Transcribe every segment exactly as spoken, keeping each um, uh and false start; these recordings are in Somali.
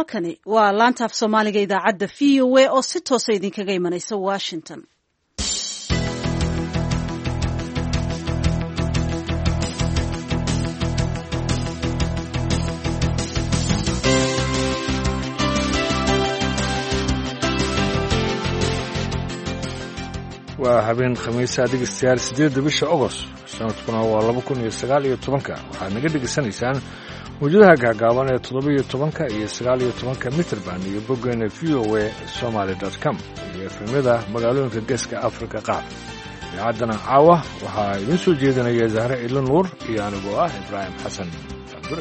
halkani waa laanta af soomaaliga idaacadda v o a oo si toosa idinkaga imanaysa washington. waa habeen khamiisa dhegeystayaal sideedda bisha Agost sanadkuna waa laba kun iyo sagaal iyo tobanka waxaad naga dhegeysanaysaan mawjadaha gaagaaban ee toddoba iyo tobanka iyo sagaal iyo tobanka mitrban iyo boggeena v o a somaly dot com iyo efemyada magaalooyinka geeska afrika qaar. idaacadana caawa waxaa idiin soo jeedinaya Zahra Ilo Nuur iyo anigoo ah Ibraahim Xasan Abdure.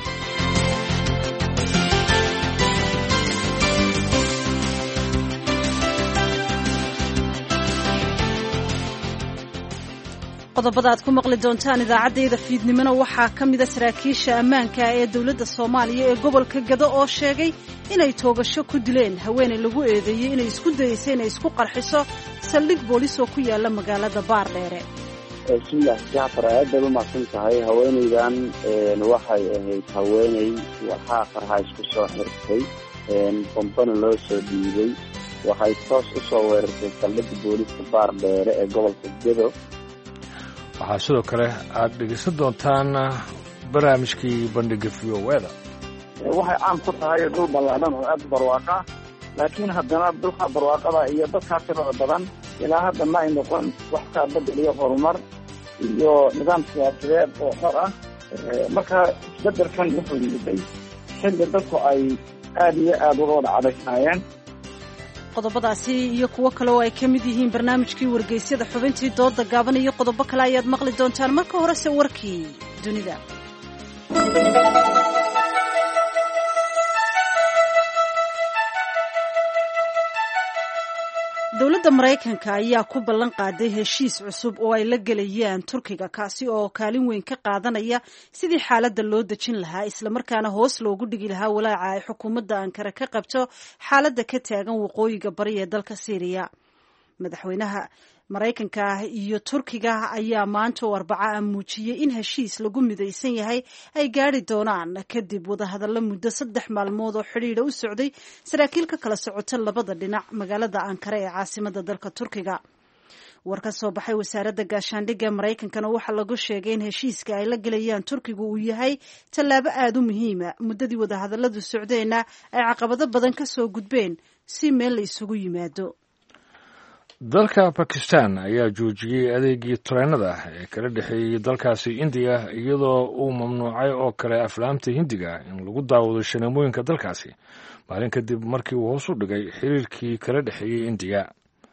qodobada aad ku maqli doontaan idaacaddayda fiidnimona waxaa ka mida saraakiisha ammaanka ee dowladda Soomaaliya ee gobolka Gado oo sheegay inay toogasho ku dileen haweeney lagu eedeeyay inay isku dayeysay inay isku qarxiso saldhig boolis oo ku yaala magaalada Baardheere. bismillah Jaafar aad u mahadsan tahay. haweeneydan waxay ahayd haweeney waxaa qarxa isku soo xirtay bombana loo soo dhiibay waxay toos u soo weerartay saldhigga booliska Baardheere ee gobolka Gado. waxaa sidoo kale aad dhegeysan doontaan barnaamijkii bandhiga v o a da. waxay caan ku tahay dhul ballaaran oo aad barwaaqa laakiin haddana dhulka barwaaqada iyo dadka tirada badan ilaa hadda ma ay noqon wax ka bedeliyo horumar iyo nidaam siyaasadeed oo xor ah. marka isbedelkan wuxuu yimid xilli dadku ay aad iyo aad uga wada cadaysnaayeen. qodobadaasi iyo kuwo kale oo ay ka mid yihiin barnaamijkii wargeysyada xubintii dooda gaaban iyo qodobo kale ayaad maqli doontaan. marka horese warkii dunida. dowladda Maraykanka ayaa ku ballan qaaday heshiis cusub oo ay la gelayaan Turkiga kaasi oo kaalin weyn ka qaadanaya sidii xaaladda loo dejin lahaa isla markaana hoos loogu dhigi lahaa walaaca ay xukuumadda Ankara ka qabto xaaladda ka taagan waqooyiga bari ee dalka Syria. madaxweynaha Maraykanka iyo Turkiga ayaa maanta oo Arbaca muujiyay in heshiis lagu midaysan yahay ay gaari doonaan kadib wadahadallo muddo saddex maalmood oo xidhiidh u socday saraakiil ka kala socota labada dhinac magaalada Ankara ee caasimadda dalka Turkiga. war ka soo baxay wasaaradda gaashaandhigga Maraykankana waxaa lagu sheegay in heshiiska ay la gelayaan Turkiga uu yahay tallaabo aad u muhiima muddadii wadahadalladu socdeenna ay caqabado badan ka soo gudbeen si meel la isugu yimaado. dalka Pakistan ayaa joojiyey adeegii tareenada ee kala dhexeeyay dalkaasi India iyadoo uu mamnuucay oo kale aflaamta Hindiga in lagu daawado shineemooyinka dalkaasi maalin kadib markii uu hoos u dhigay xiriirkii kala dhexeeyay India.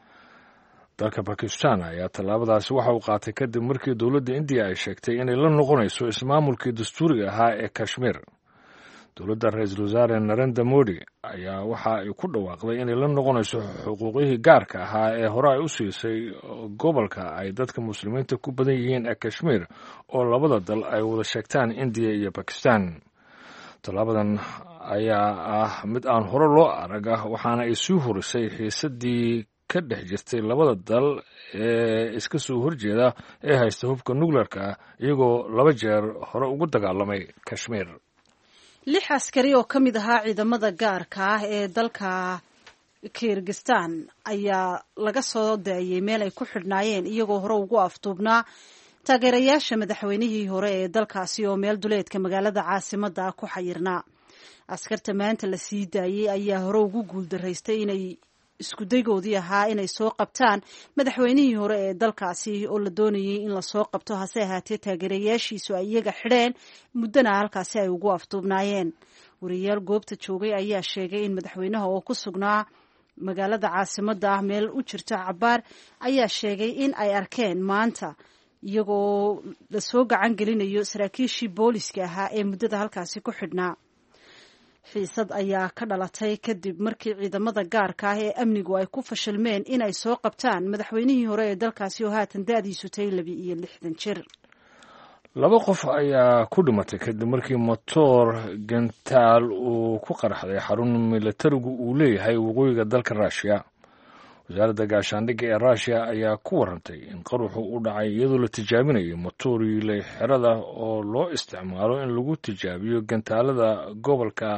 dalka Pakistan ayaa tallaabadaasi waxa uu qaatay kadib markii dowladda India ay sheegtay inay la noqonayso ismaamulkii dastuuriga ahaa ee Kashmir. dowladda ra-iisul wasaare Narendra Modi ayaa waxa ay ku dhawaaqday inay la noqonayso xuquuqihii gaarka ahaa ee hore ay u siisay gobolka ay dadka muslimiinta ku badan yihiin ee Kashmir oo labada dal ay wada sheegtaan India iyo Pakistan. tallaabadan ayaa ah mid aan hore loo arag ah waxaana ay sii horisay xiisadii ka dhex jirtay labada dal ee iska soo horjeeda ee haysta hubka nukleerka iyagoo laba jeer hore ugu dagaalamay Kashmir. lix askari oo ka mid ahaa ciidamada gaarka ah ee dalka Kyrgyzstan ayaa laga soo daayay meel ay ku xidhnaayeen iyagoo hore ugu afduubnaa taageerayaasha madaxweynihii hore ee dalkaasi oo meel duleedka magaalada caasimadda ku xayirnaa. askarta maanta la sii daayay ayaa hore ugu guuldaraystay inay isku daygoodii ahaa inay soo qabtaan madaxweynihii hore ee dalkaasi oo la doonayay in lasoo qabto hase ahaatee taageerayaashiisu ay iyaga xidheen muddana halkaasi ay ugu afduubnaayeen. wariyaal goobta joogay ayaa sheegay in madaxweynaha oo ku sugnaa magaalada caasimadda ah meel u jirta Cabaar ayaa sheegay in ay arkeen maanta iyagoo lasoo gacan gelinayo saraakiishii booliska ahaa ee muddada halkaasi ku xidhnaa. xiisad ayaa ka dhalatay kadib markii ciidamada gaarka ah ee amnigu ay ku fashilmeen in ay soo qabtaan madaxweynihii hore ee dalkaasi oo haatan da'diisu tahay laba iyo lixdan jir. laba qof ayaa ku dhimatay kadib markii motoor gantaal uu ku qarxday xarun militarigu uu leeyahay waqooyiga dalka Russia. wasaaradda gaashaandhigga ee Russia ayaa ku warantay in qaruxu u dhacay iyadoo la tijaabinayo motooriile xerada oo loo isticmaalo in lagu tijaabiyo gantaalada gobolka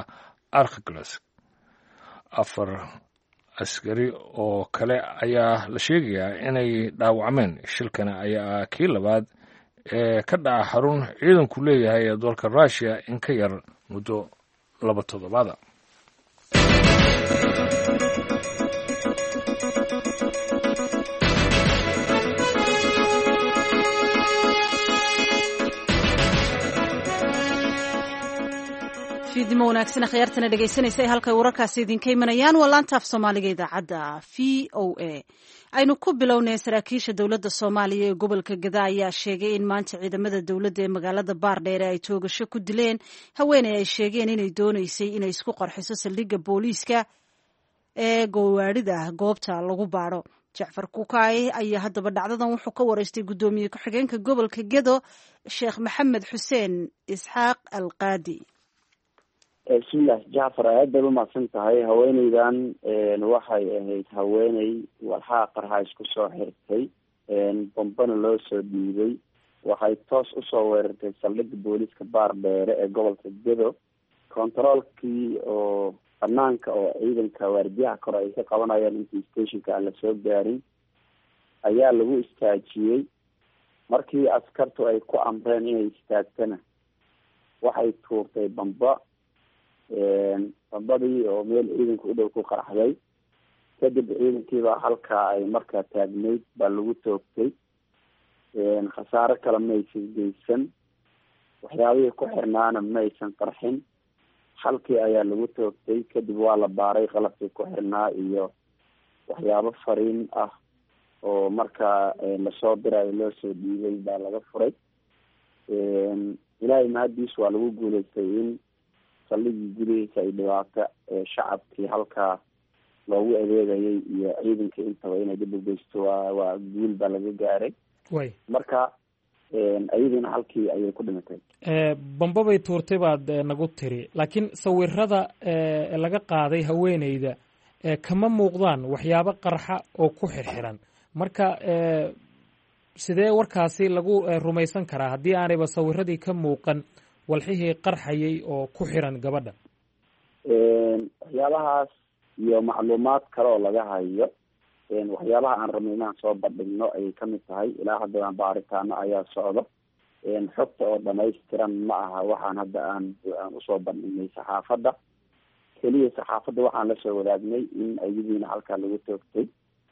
arkglas. afar askari oo kale ayaa la sheegayaa inay dhaawacmeen. shilkana ayaa kii labaad ee ka dhaca xarun ciidanku leeyahay ee dalka ruushia in ka yar muddo laba toddobaada. fiidnimo wanaagsan akhyaartana dhegaysanaysa ee halkay wararkaasi idinka imanayaan waa laanta af soomaaliga idaacadda v o a. aynu ku bilownay saraakiisha dowladda soomaaliya ee gobolka Gadaa ayaa sheegay in maanta ciidamada dowladda ee magaalada Baardheer ay toogasho ku dileen haweeney ay sheegeen inay doonaysay inay isku qarxiso saldhigga booliiska ee gawaarida goobta lagu baaro. Jacfar Kukaay ayaa haddaba dhacdadan wuxuu ka wareystay guddoomiye ku-xigeenka gobolka Gedo Sheekh Maxamed Xuseen Isxaaq Alqaadi. bismillaah jacfar aad bay umahadsan tahay. haweeneydan waxay ahayd haweeney walxaa qarxa isku soo xirtay, bombana loo soo dhiibay. waxay toos usoo weerartay saldhigga booliiska Baardheere ee gobolka Gedo. kontaroolkii oo banaanka oo ciidanka waardiyaha kore ay ka qabanayaan intii stationka aan lasoo gaarin ayaa lagu istaajiyey. markii askartu ay ku amreen inay istaagtana waxay tuurtay bamba, bambadii oo meel ciidanka u dhow ku qaraxday. kadib ciidankiiba halkaa ay markaa taagnayd baa lagu toogtay. khasaare kale maysan geysan, waxyaabihii ku xirnaana maysan qarxin. halkii ayaa lagu toogtay. kadib waa la baaray qalabkii ku xirnaa iyo waxyaabo fariin ah oo markaa lasoo dirayo loo soo dhiibay baa laga furay. ilaahay mahadiis waa lagu guuleystay in saldhiggii gudihiisa ay dhibaato shacabkii halkaa loogu adeegayay iyo ciidankii intaba inay dib u geysto waa waa guul baa laga gaaray. way marka ayadiina halkii ayay ku dhimatay. bamba bay tuurtay baad nagu tiri, laakiin sawirada laga qaaday haweeneyda kama muuqdaan waxyaabo qarxa oo ku xirxiran. marka sidee warkaasi lagu rumaysan karaa haddii aanayba sawiradii ka muuqan walxihii qarxayay oo ku xiran gabadha? waxyaabahaas iyo macluumaad kale oo laga hayo, waxyaabaha aan rabnay inaan soo bandhigno ayay kamid tahay. ilaa haddana baaritaano ayaa socdo. xogta oo dhamaystiran ma aha waxaan hadda aan aan usoo bandhignay saxaafadda. keliya saxaafadda waxaan lasoo wadaagnay in ayadiina halkaa lagu toogtay,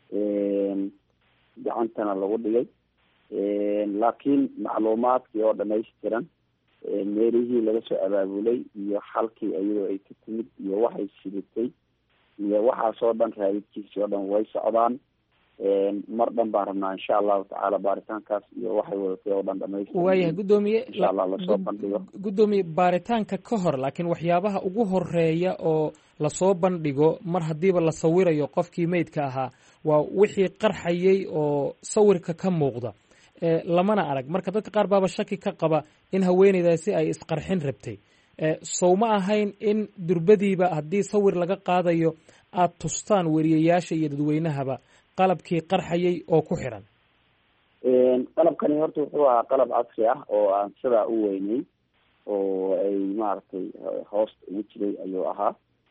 gacantana lagu dhigay. laakiin macluumaadkii oo dhamaystiran, meelihii laga soo abaabulay iyo halkii iyadoo ay ka timid iyo waxay sidatay iyo waxaasoo dhan raadidkiisii oo dhan way socdaan. mar dhan baan rabnaa insha allahu tacaala baaritaankaas iyo waxay wadatay oo dhan dhamaystiran. waayahay guddoomiye, insha allah lasoo bandhigo. guddoomiye, baaritaanka ka hor laakiin waxyaabaha ugu horeeya oo lasoo bandhigo mar haddiiba la sawirayo qofkii meydka ahaa waa wixii qarxayay oo sawirka ka muuqda. lamana arag. marka dadka qaar baaba shaki ka qaba in haweeneydaasi ay isqarxin rabtay. sow ma ahayn in durbadiiba haddii sawir laga qaadayo aada tustaan weriyayaasha iyo dadweynahaba qalabkii qarxayay oo ku xiran? qalabkani horta wuxuu ahaa qalab casri ah oo aan sidaa u weynay oo ay maaragtay hoosta ugu jiray ayuu ahaa.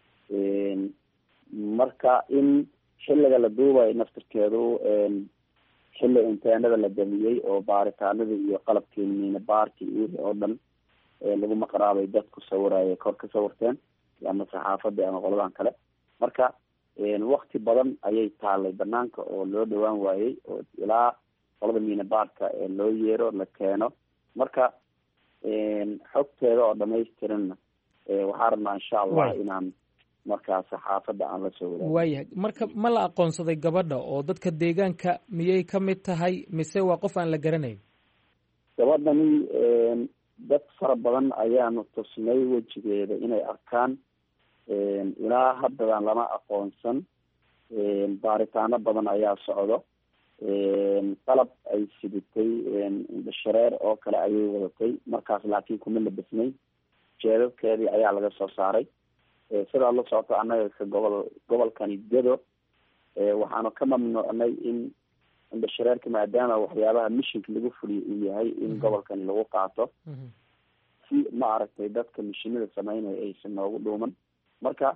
marka in xilliga la duubayo naftirkeedu xilli inteenada la damiyey oo baaritaanada iyo qalabkii miina baarki iyo wixii oo dhan lagu maqraabay dadku sawiraya kor ka sawirteen ama saxaafadda ama qoladan kale. marka wakti badan ayay taalay banaanka oo loo dhawaan waayey oo ilaa qolada miina baarka loo yeero la keeno. marka xogteeda oo dhamaystiranna waxaa rabnaa insha allah inaan markaa saxaafadda aan la soo wadaagno. waayahay. marka ma la aqoonsaday gabadha oo dadka deegaanka miyay ka mid tahay mise waa qof aan la garanayn? gabadhani dad fara badan ayaanu tusnay wejigeeda inay arkaan. ilaa haddadan lama aqoonsan. baaritaano badan ayaa socdo. qalab ay sidatay indhashareer oo kale ayay wadatay. markaas laakiin kuma labisnay. jeedadkeedii ayaa laga soo saaray. sidaa la socoto annaga gobol gobolkani Gedo waxaanu ka mamnuucnay in indhashareerka maadaama waxyaabaha mishinka lagu fuliyo uu yahay in gobolkani lagu qaato si ma aragtay dadka mishinada sameynaya aysan noogu dhuuman. marka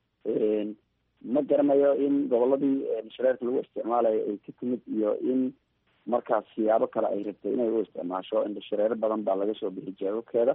ma garanayo in goboladii shareerka lagu isticmaalayo ay ka timid iyo in markaas siyaabo kale ay rabtay inay u isticmaasho indhashareero badan baa laga soo bixi jeebabkeeda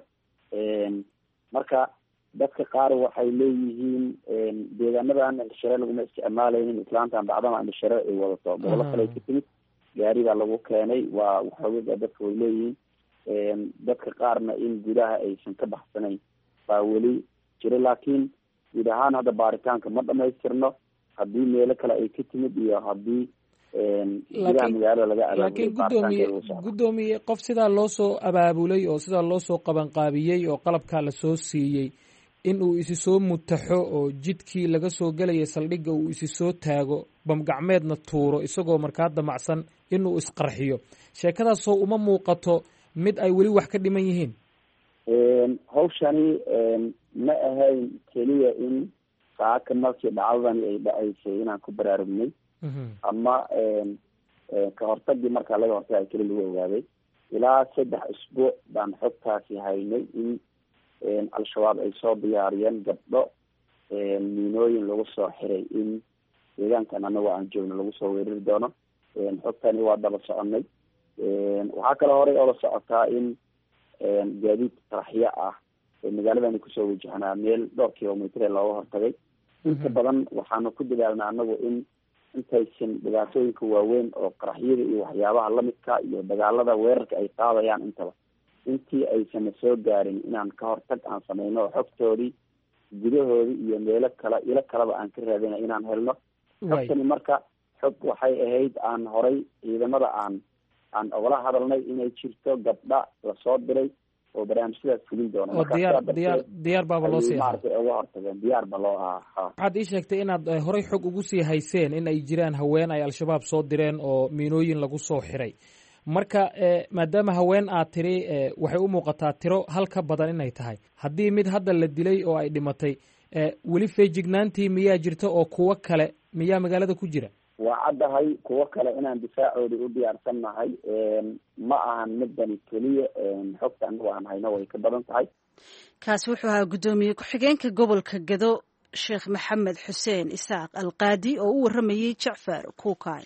marka dadka qaar waxay leeyihiin deegaanadan indhashareer laguma isticmaalaynin islaantan bacdama indhashareer ay wadato gobolo kale ka timid gaari baa lagu keenay waa waxoogaa dadka way leeyihiin dadka qaarna in gudaha aysan ka baxsanayn baa weli jira laakiin guud ahaan hadda baaritaanka ma dhamaystirno haddii meelo kale ay ka timid iyo haddii gudaha magaalada laga laakiin guddoomiye guddoomiye qof sidaa loo soo abaabulay oo sidaa loo soo qabanqaabiyey oo qalabkaa lasoo siiyey in uu isi soo mutaxo oo jidkii laga soo gelayay saldhigga uu isi soo taago bamgacmeedna tuuro isagoo markaa damacsan inuu isqarxiyo sheekadaasoo uma muuqato mid ay weli wax ka dhiman yihiin hawshani ma ahayn keliya in saaka markii dhacdadani ay dhacaysay inaan ku baraarugnay ama ka hortagii markaa laga hortagay keli lagu ogaaday ilaa saddex isbuuc baan xogtaasi haynay in al-shabaab ay soo diyaariyeen gabdho miinooyin lagu soo xiray in deegaankan anagoo aan joogno lagu soo weerari doono xogtani waa daba soconay waxaa kale horey oo la socotaa in gaadiid qaraxyo ah magaaladani kusoo wajahnaa meel dhowr kilomitr looga hortagay inta badan waxaanu ku dadaalnaa anagu in intaysan dhibaatooyinka waaweyn oo qaraxyada iyo waxyaabaha lamidka iyo dagaalada weerarka ay qaadayaan intaba intii aysana soo gaarin inaan ka hortag aan sameyno oo xogtoodii gudahoodii iyo meelo kale ilo kaleba aan ka raadina inaan helno xogtani marka xog waxay ahayd aan horay ciidamada aan aan ogala hadalnay inay jirto gabdha lasoo diray oo barnaamijyadaas fulin doona oo diyaar diyaar diyaar baaba loo sii maartay uga hortageen diyaar ba loo ahaa waxaad ii sheegtay inaad horay xog ugu sii hayseen in ay jiraan haween ay al-shabaab soo direen oo miinooyin lagu soo xiray marka maadaama haween aad tiri waxay u muuqataa tiro hal ka badan inay tahay haddii mid hadda la dilay oo ay dhimatay weli feejignaantii miyaa jirta oo kuwo kale miyaa magaalada ku jira waa caddahay kuwo kale inaan difaacoodi u diyaarsan nahay ma ahan midani keliya xogta anagu aan hayno way ka badan tahay kaasi wuxuu ahaa guddoomiye ku-xigeenka gobolka Gado Sheekh Maxamed Xuseen Isaaq Alqaadi oo u waramayay Jacfar Kuukay.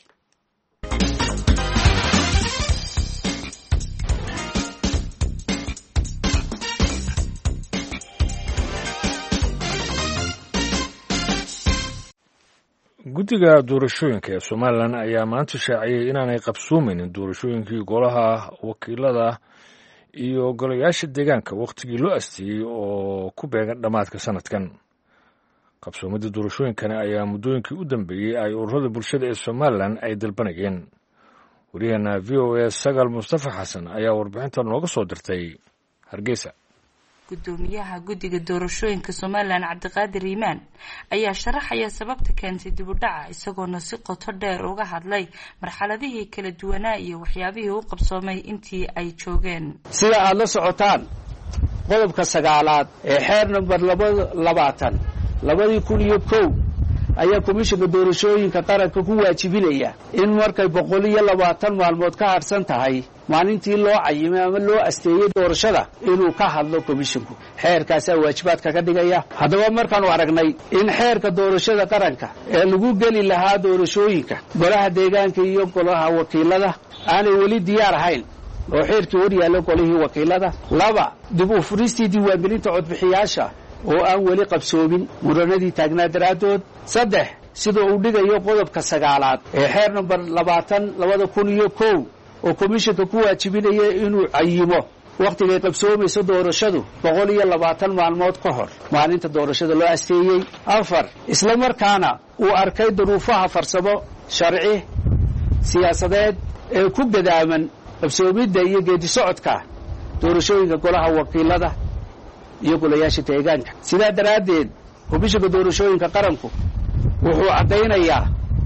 guddiga doorashooyinka ee Somaliland ayaa maanta shaaciyay inaanay qabsoomaynin doorashooyinkii golaha wakiilada iyo golayaasha deegaanka waqtigii loo asteeyey oo ku beegan dhammaadka sanadkan. qabsoomada doorashooyinkani ayaa muddooyinkii u dambeeyey ay ururada bulshada ee Somaliland ay dalbanayeen. wariyahana V O A Sagal Mustafa Xasan ayaa warbixinta nooga soo dirtay Hargeysa. gudoomiyaha guddiga doorashooyinka Somaliland Cabdiqaadir Iimaan ayaa sharaxaya sababta keentay dib u dhaca isagoona si qoto dheer uga hadlay marxaladihii kala duwanaa iyo waxyaabihii u qabsoomay intii ay joogeen. sida aad la socotaan qodobka sagaalaad ee xeer number labaatan labadii kun iyo kow ayaa komishanka doorashooyinka qaranka ku waajibinaya in markay boqol iyo labaatan maalmood ka harsan tahay maalintii loo cayimay ama loo asteeyay doorashada inuu ka hadlo komishanku xeerkaasaa waajibaadka ka dhigaya. haddaba markaanu aragnay in xeerka doorashada qaranka ee lagu geli lahaa doorashooyinka golaha deegaanka iyo golaha wakiilada aanay weli diyaar ahayn oo xeerkii hor yaallo golihii wakiilada. laba dib u furistii diiwaangelinta codbixiyaasha oo aan weli qabsoomin muranadii taagnaa daraaddood. saddex sida uu dhigayo qodobka sagaalaad ee xeer number labaatan labada kun iyo kow oo komishanka ku waajibinaya inuu cayimo wakhtigay qabsoomayso doorashadu boqol iyo labaatan maalmood ka hor maalinta doorashada loo asteeyey. afar isla markaana uu arkay duruufaha farsamo sharci siyaasadeed ee ku gadaaman qabsoomidda iyo geedi socodka doorashooyinka golaha wakiilada iyo golayaasha deegaanka. sidaa daraaddeed komishanka doorashooyinka qaranku wuxuu caddaynayaa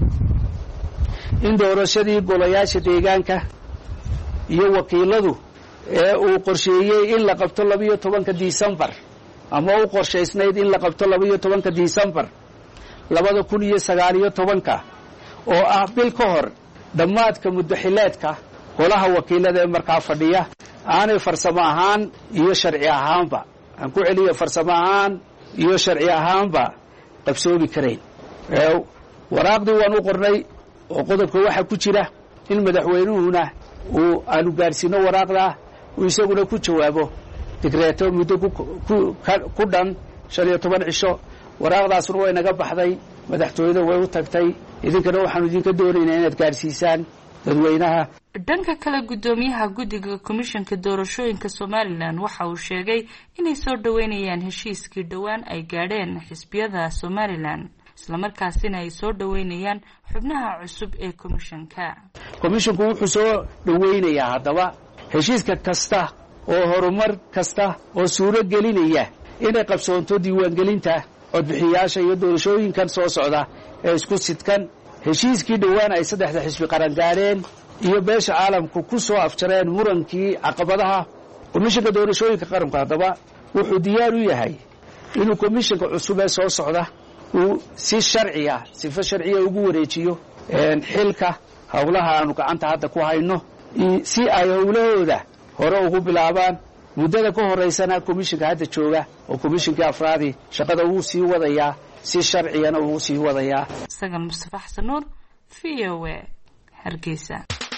in doorashadii golayaasha deegaanka iyo wakiiladu ee uu qorsheeyey in la qabto labiyo tobanka disembar ama u qorshaysnayd in la qabto labiyo tobanka disembar labada kun iyo sagaal iyo tobanka oo ah bil ka hor dhammaadka muddaxileedka golaha wakiilada ee markaa fadhiya aanay farsamo ahaan iyo sharci ahaanba aan ku celiyo farsamo ahaan iyo sharci ahaanba qabsoomi karayn. waraaqdii waan u qornay oo qodobka waxaa ku jira in madaxweynuhuna uu aanu gaadhsiino waraaqdaa uu isaguna ku jawaabo digreeto muddo ku dhan shan iyo toban cisho. waraaqdaasuna way naga baxday, madaxtooyada way u tagtay, idinkana waxaanu idinka doonaynaa inaad gaadhsiisaan dadweynaha. dhanka kale guddoomiyaha guddiga komishanka doorashooyinka somalilan waxa uu sheegay inay soo dhoweynayaan heshiiskii dhowaan ay gaadheen xisbiyada somalilan, islamarkaasina ay soo dhoweynayaan xubnaha cusub ee komishanka. komishanku wuxuu soo dhoweynayaa haddaba heshiiska kasta oo horumar kasta oo suuro gelinaya inay qabsoonto diiwaangelinta codbixiyaasha iyo doorashooyinkan soo socda ee isku sidkan. heshiiskii dhowaan ay saddexda xisbi qaran gaadheen iyo beesha caalamku ku soo afjareen murankii caqabadaha. komishanka doorashooyinka qaranku haddaba wuxuu diyaar u yahay inuu komishanka cusub ee soo socda uu si sharciya sifo sharciya ugu wareejiyo xilka howlaha aanu gacanta hadda ku hayno si ay howlahooda hore ugu bilaabaan. muddada ka horaysana komishanka hadda jooga oo komishankii afraadii shaqada wuu sii wadayaa, si sharciyana wuu sii wadayaa. sagal mustafa xasan nuur, v o a, Hargeysa.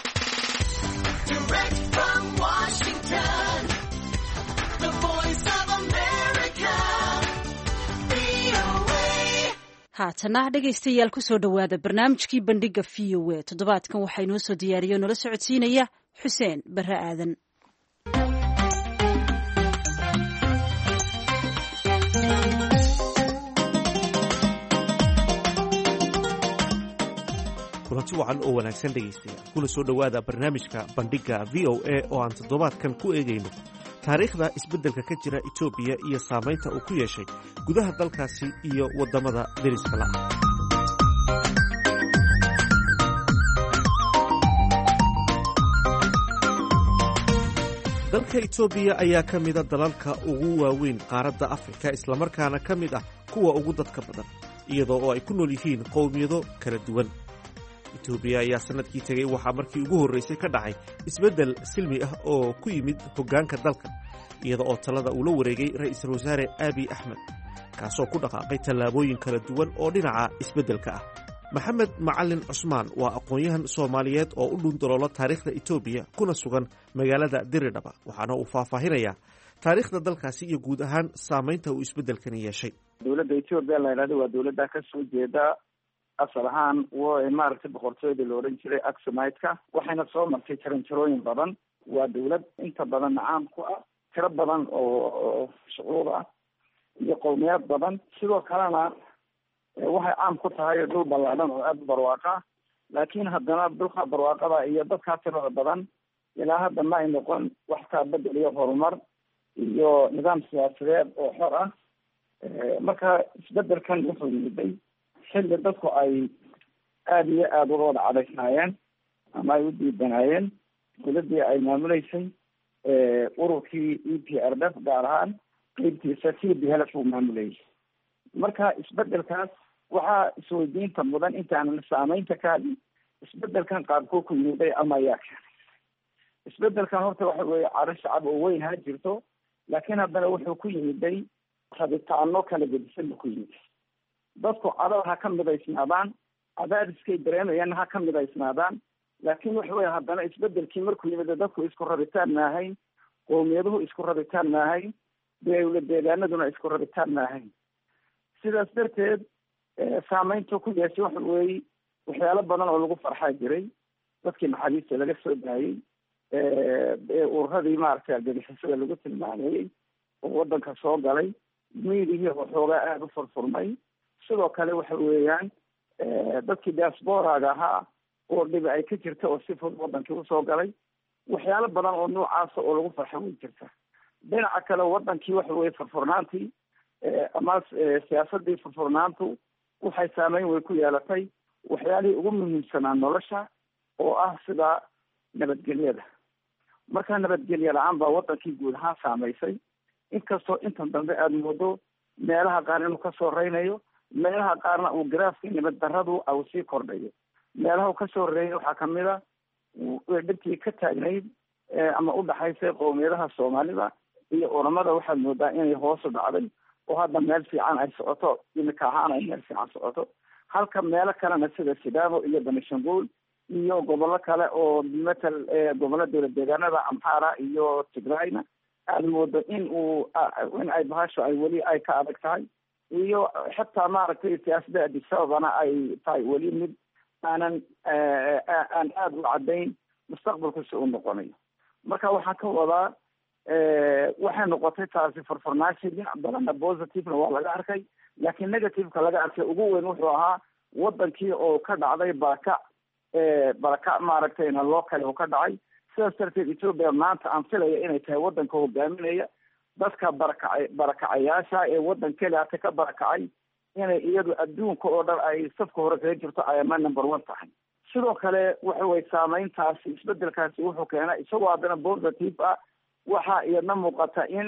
haatana dhegaystayaal ku soo dhowaada barnaamijkii bandhiga v o a. toddobaadkan waxaa inoo soo diyaariyo nala socodsiinaya xuseen barre aadan. kulanti wacan oo wanaagsan dhegaystayaal, kuna soo dhowaada barnaamijka bandhigga v o a oo aan toddobaadkan ku eegayno taariikhda isbeddelka ka jira etoobiya iyo saamaynta uu ku yeeshay gudaha dalkaasi iyo waddamada deriska la. dalka etoobiya ayaa ka mida dalalka ugu waaweyn qaaradda afrika, islamarkaana ka mid ah kuwa ugu dadka badan, iyadoo oo ay ku nool yihiin qowmiyado kala duwan. etoobiya ayaa sannadkii tegey waxaa markii ugu horraysay ka dhacay isbeddel silmi ah oo ku yimid hoggaanka dalka, iyada oo talada uu la wareegay ra'iisul wasaare abiy axmed, kaasoo ku dhaqaaqay tallaabooyin kala duwan oo dhinaca isbeddelka ah. maxamed macalin cusmaan waa aqoon-yahan soomaaliyeed oo u dhundaloolo taariikhda etoobiya kuna sugan magaalada diridhaba, waxaana uu faahfaahinayaa taariikhda dalkaasi iyo guud ahaan saamaynta uu isbeddelkani yeeshay. dowladda etoobiya la yidhahdo waa dowladda ka soo jeeda asal ahaan w maaragtay boqortooyada la odhan jiray axomite-ka, waxayna soo martay jaranjarooyin badan. waa dowlad inta badan caan ku ah tiro badan oo shucuub ah iyo qowmiyaad badan. sidoo kalena waxay caan ku tahay dhul ballaadhan oo aada u barwaaqa, laakiin haddana dhulka barwaaqada iyo dadkaa tirada badan ilaa hadda ma ay noqon wax kaa bedel iyo horumar iyo nidaam siyaasadeed oo xor ah. marka isbedelkan wuxuu yimiday xilli dadku ay aada iyo aada uga wada cadaysnaayeen ama ay u diidanaayeen dowladii ay maamuleysay ururkii e p r f gaar ahaan qeybtiisa t b l f uu maamulayay. marka isbedelkaas waxaa isweydiinta mudan intaanan saameynta ka hadin isbedelkan qaabkuu ku yimiday ama ayaa keenay. isbedelkan horta waxa weeye caro shacab oo weyn ha jirto, laakiin haddana wuxuu ku yimiday rabitaano kala gedisan ku yimid. dadku cadada ha ka midaysnaadaan, cadaadiskay dareemayaan ha ka midaysnaadaan, laakiin waxa weye haddana isbedelkii markuu yimid dadku isku rabitaan maahayn, qowmiyaduhu isku rabitaan maahayn, dowla deegaanaduna isku rabitaan maahayn. sidaas darteed saameynta ku yeeshay waxa weeye waxyaalo badan oo lagu farxaa jiray. dadkii maxaabiista laga soo daayey, ururadii maaragtay argagixisada lagu tilmaamayey oo wadanka soo galay, miidihii waxoogaa aada u furfurmay. sidoo kale waxa weeyaan dadkii diasporaga ahaa oo dhibi ay ka jirta oo si fudud wadankii usoo galay. waxyaalo badan oo noocaasa oo lagu farxa way jirta. dhinaca kale wadankii waxa weye furfurnaantii ama siyaasadii furfurnaantu waxay saameyn way ku yeelatay waxyaalihii ugu muhiimsanaa nolosha oo ah sida nabadgelyada. markaa nabadgelye la-aan baa wadankii guud ahaan saameysay, inkastoo intan dambe aada moodo meelaha qaar inuu kasoo reynayo, meelaha qaarna uu garaafka nabad daradu au sii kordhayo. meelaha uu kasoo horeeyay waxaa kamid a dhibkii ka taagnayd ama udhaxaysay qowmiyadaha soomaalida iyo oramada waxaad moodaa inay hoosu dhacday oo hadda meel fiican ay socoto imika ahaan ay meel fiican socoto, halka meelo kalena sida Sidaamo iyo Benishanguul iyo gobollo kale oo matal gobollo dowlad deegaanada Amhara iyo Tigrayna aad moodo in uu in ay bahasho ay weli ay ka adag tahay, iyo xitaa maaragtay siyaasadda Addis Ababana ay tahay weli mid aanan aan aada u caddayn mustaqbalku si uu noqonayo. Marka waxaan ka wadaa waxay noqotay taasi farfarnaashi dhinac badanna positivena waa laga arkay, laakiin negativeka laga arkay ugu weyn wuxuu ahaa wadankii oo ka dhacday baraka baraka maaragtayna loo kale oo ka dhacay. sidaas darteed Ethiopia maanta aan filaya inay tahay wadanka hogaaminaya dadka barakacay barakacayaasha ee wadan kale ka barakacay, inay iyadu adduunka oo dhan ay safka hore kaga jirto ay ama number one tahay. sidoo kale waxa way saameyntaasi isbedelkaasi wuxuu keenay isagoo haddana positive ah, waxa iyadna muuqata in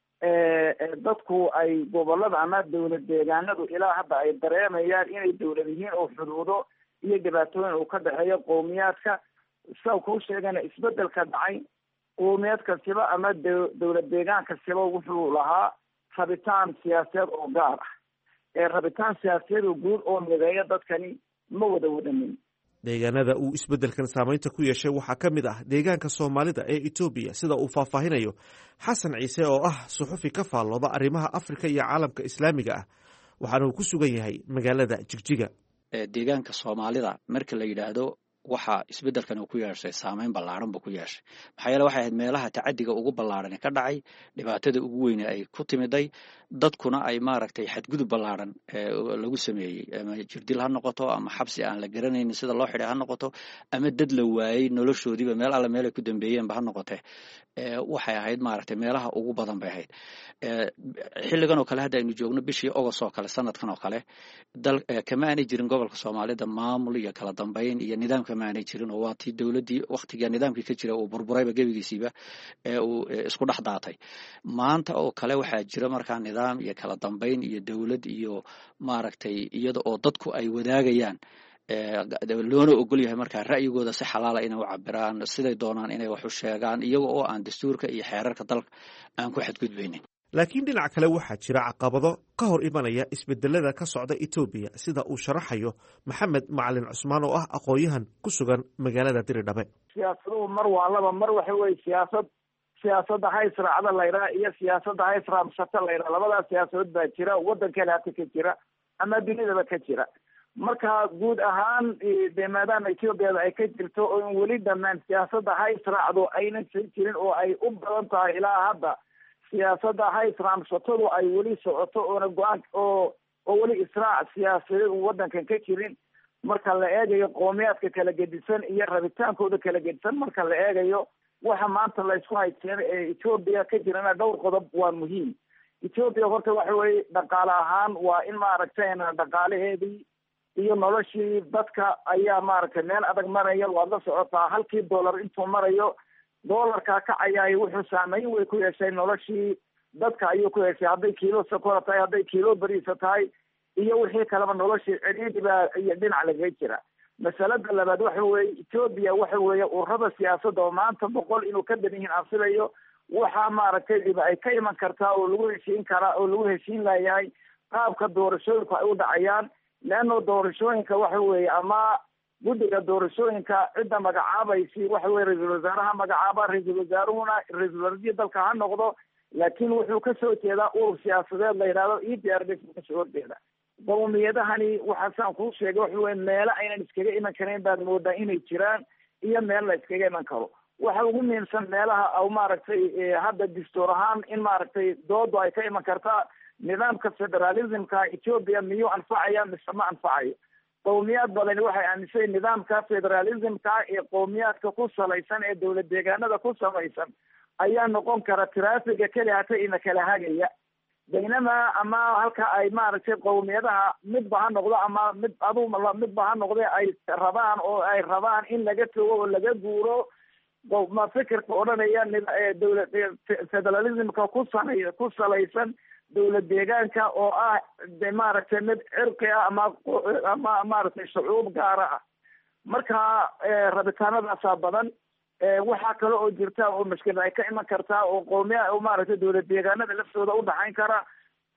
dadku ay gobolada ama dowlad deegaanadu ilaa hadda ay dareemayaan inay dowlad yihiin oo xuduudo iyo dhibaatooyin uu ka dhexeeyo qowmiyaadka. saa kuu sheegana isbedelka dhacay qowmiyad kastiba ama dowlad deegaan kastiba wuxuu lahaa rabitaan siyaasadeed oo gaar ah, ee rabitaan siyaasadeed oo guud oo mideeya dadkani ma wada wadanin. deegaanada uu isbeddelkan saamaynta ku yeeshay waxaa ka mid ah deegaanka Soomaalida ee Ethiopia, sida uu faahfaahinayo Xasan Ciise oo ah suxufi ka faallooda arrimaha Afrika iyo caalamka Islaamiga ah, waxaana uu ku sugan yahay magaalada Jigjiga. deegaanka Soomaalida marka la yiraahdo waxa isbedelkan uu ku yeeshay saameyn ballaaran buu ku yeeshay, maxaa yeelay waxay ahayd meelaha tacadiga ugu ballaaran ka dhacay, dhibaatada ugu weyn ay ku timiday, dadkuna ay maaragtay xadgudub ballaaran lagu sameeyay, ama jirdil ha noqoto ama xabsi aan la garanaynin sida loo xidhay ha noqoto, ama dad la waayay noloshoodiiba meel alla meel ay ku dambeeyeenba ha noqotee. waxay ahayd maaragtay meelaha ugu badan bay ahayd. xilligan oo kale hadda aynu joogno bishii August oo kale sanadkan oo kale dal kama aanay jirin gobolka Soomaalida maamul iyo kala dambeyn iyo nidaam kama aanay jirin, oo waa tii dowladii waqtiga nidaamkii ka jira uu burburayba gebigiisiiba ee uu isku dhex daatay. maanta oo kale waxaa jira markaa nidaam iyo kala dambeyn iyo dowlad iyo maaragtay iyada oo dadku ay wadaagayaan loona ogol yahay markaa ra'yigooda si xalaala inay u cabiraan, siday doonaan inay wax u sheegaan, iyaga oo aan dastuurka iyo xeerarka dalka aan ku xadgudbaynin. laakiin dhinac kale waxaa jira caqabado ka hor imanaya isbedelada ka socda Ethiopia, sida uu sharaxayo Maxamed Macalin Cusmaan oo ah aqoonyahan ku sugan magaalada Diridhabe. siyaasaduhu mar waa laba, mar waxa weeye siyaasad siyaasadda haysraacda la yidhaha iyo siyaasadda haysraamsata la yidhaha. labadaas siyaasadood baa jira waddankeena hata ka jira ama dunidaba ka jira. marka guud ahaan dee maadaama Ethiopia ay ka jirto oo in weli dhammaan siyaasadda haysraacdo aynan jirin oo ay u badan tahay ilaa hadda siyaasadda haysraamsatadu ay weli socoto oona go-aan oo oo weli israac siyaasadeed uu waddankan ka jirin. marka la eegayo qowmiyaadka kala gedisan iyo rabitaankooda kala gedisan, marka la eegayo waxa maanta la isku hayteen ee Ethiopia ka jirana dhowr qodob waa muhiim. Ethiopia horta waxa weeye dhaqaale ahaan waa in maaragtay dhaqaalaheedii iyo noloshii dadka ayaa maaragtay meel adag maraya. waad la socotaa halkii dollar intuu marayo doolarka kacayaay wuxuu saameyn way ku yeeshay noloshii dadka ayuu ku yeeshay, hadday kiilo sokora tahay, hadday kiilo bariisa tahay iyo wixii kaleba noloshii cidhiidhiba iyo dhinac lagaga jira. masalada labaad waxa weeye Ethiopia waxa weeye ururada siyaasadda oo maanta boqol inuu ka badan yihiin anfilayo, waxaa maaragtay dhiba ay ka iman kartaa oo lagu heshiin karaa oo lagu heshiin layahay qaabka doorashooyinku ay u dhacayaan. leano doorashooyinka waxa weeye ama guddiga doorashooyinka cidda magacaabaysi waxa weye ra-iisul wasaaraha magacaaba, ra-iisul wasaaruhuna ra-iisul wasaarihii dalka ha noqdo, laakiin wuxuu kasoo jeedaa urur siyaasadeed la yidhahdo E P R D kasoo horjeeda. qowmiyadahani waxaasaan kuu sheegay waxa weye meelo aynan iskaga iman karayn baad moodaa inay jiraan iyo meel la iskaga iman karo. waxa ugu muhiimsan meelaha aw maaragtay hadda dastuur ahaan in maaragtay doodu ay ka iman kartaa nidaamka federalismka Ethiopia miyuu anfacaya mise ma anfacayo. qowmiyaad badani waxay aaminsan nidaamka federalismka ee qowmiyaadka ku salaysan ee dowlad deegaanada ku samaysan ayaa noqon kara traafiga keliya hata ina kala hagaya. baynama ama halka ay maaragtay qowmiyadaha midba ha noqdo ama mid adu midba ha noqde ay rabaan oo ay rabaan in laga tago oo laga guuro ma fikirka odhanaya dowlad federalismka ku sanay ku salaysan dowlad deegaanka oo ah de maaragtay mid cirqi ah ama ama maaragtay shucuub gaara ah. marka rabitaanadaasaa badan. waxaa kale oo jirta oo mushkilad ay ka iman kartaa oo qowmiya oo maaragtay dowlad deegaanada laftooda u dhaxayn kara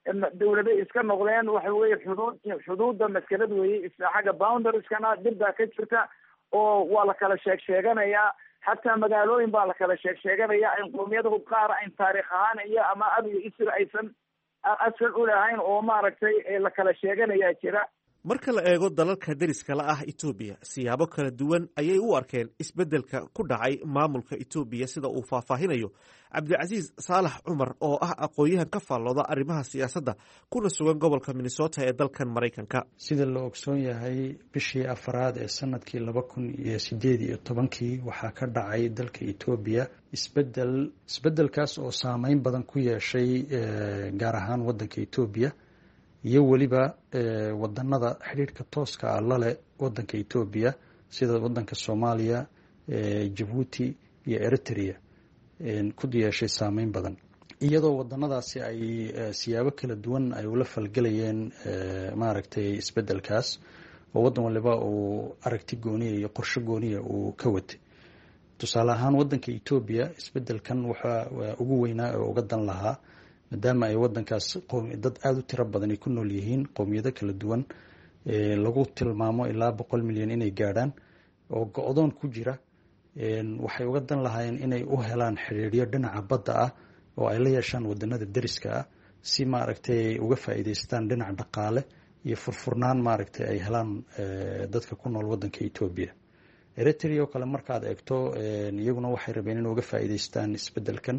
dawladay iska noqdeen. waxa weye xuduud xuduudda maskelad weye xagga boundarskana dib baa ka jirta oo waa la kala sheeg sheeganayaa. xataa magaalooyin baa la kala sheeg sheeganaya in qowmiyadahu qaar ayn taarikh ahaan iyo ama ab iyo isir aysan asal u lahayn oo maaragtay la kala sheeganayaa jira. marka la eego dalalka deriska la ah Itoobiya siyaabo kala duwan ayay u arkeen isbeddelka ku dhacay maamulka Itoobiya sida uu faahfaahinayo Cabdilcasiis Saalax Cumar oo ah aqoonyahan ka faallooda arrimaha siyaasadda kuna sugan gobolka Minnesota ee dalkan Mareykanka. sida la ogsoon yahay bishii afraad ee sanadkii laba kun iyo sideed iyo tobankii waxaa ka dhacay dalka Itoobiya isbeddel isbeddelkaas oo saameyn badan ku yeeshay gaar ahaan waddanka Itoobiya iyo weliba wadanada xiriirka tooska ah la leh wadanka Itoobiya sida wadanka Soomaaliya, Djibouti iyo Eritrea ku yeeshay saameyn badan iyadoo wadanadaasi ay siyaabo kala duwan ay ula falgalayeen maaragtay isbedelkaas oo wadan waliba uu aragti gooniya iyo qorshe gooniya uu ka watay. tusaale ahaan wadanka Itoobiya isbedelkan waxa ugu weynaa oo uga dan lahaa maadaama ay wadankaas dad aad u tiro badan ay ku nool yihiin qowmiyado kala duwan lagu tilmaamo ilaa boqol milyan inay gaadhaan oo go'doon ku jira waxay uga dan lahaayeen inay u helaan xiriiryo dhinaca badda ah oo ay la yeeshaan wadanada deriska ah si maaragtay uga faa'iidaystaan dhinaca dhaqaale iyo furfurnaan maaragtay ay helaan dadka ku nool wadanka Itoobiya. Eritrea oo kale markaad eegto iyaguna waxay rabeen inay uga faa'iidaystaan isbedelkan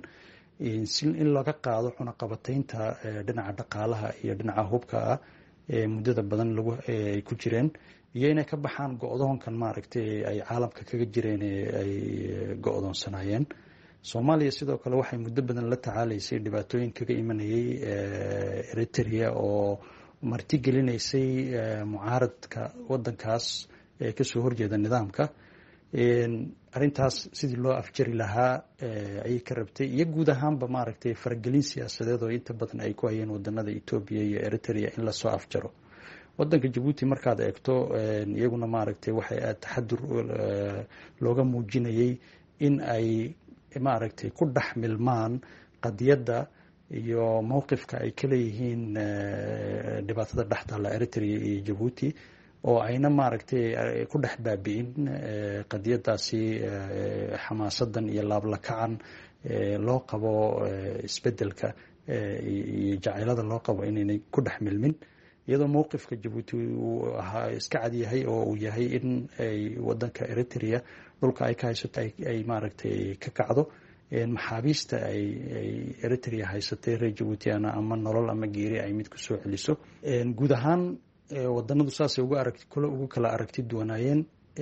in laga qaado cunaqabataynta dhinaca dhaqaalaha iyo dhinaca hubka ah ee muddada badan lagu ay ku jireen iyo inay ka baxaan go'doonkan maaragtay ay caalamka kaga jireen ay go'doonsanaayeen. Soomaaliya sidoo kale waxay muddo badan la tacaalaysay dhibaatooyin kaga imanayay Eritrea oo martigelinaysay mucaaradka wadankaas ee kasoo horjeeda nidaamka. arrintaas sidii loo afjari lahaa ayay ka rabtay iyo guud ahaanba maaragtay faragelin siyaasadeed oo inta badan ay ku hayeen wadanada Itoobiya iyo Eritrea in la soo afjaro. wadanka Djibouti markaad eegto iyaguna maaragtay waxay aad taxadur looga muujinayay in ay maaragtay ku dhex milmaan qadiyadda iyo mowqifka ay ka leeyihiin dhibaatada dhextaala Eritrea iyo Djibouti oo ayna maaragtay ku dhex baabi'in qadiyadaasi xamaasadan iyo laablakacan loo qabo isbedelka iyo jacaylada loo qabo inaynay ku dhex milmin iyadoo mowqifka Djibouti uu ahaa iska cad yahay oo uu yahay in ay wadanka Eritrea dhulka ay ka haysato ay maaragtay ka kacdo maxaabiista ay Eritrea haysatay reer Djiboutiana ama nolol ama geeri ay mid ku soo celiso. guud ahaan wadanadu saasay uga aragti kale ugu kala aragti duwanaayeen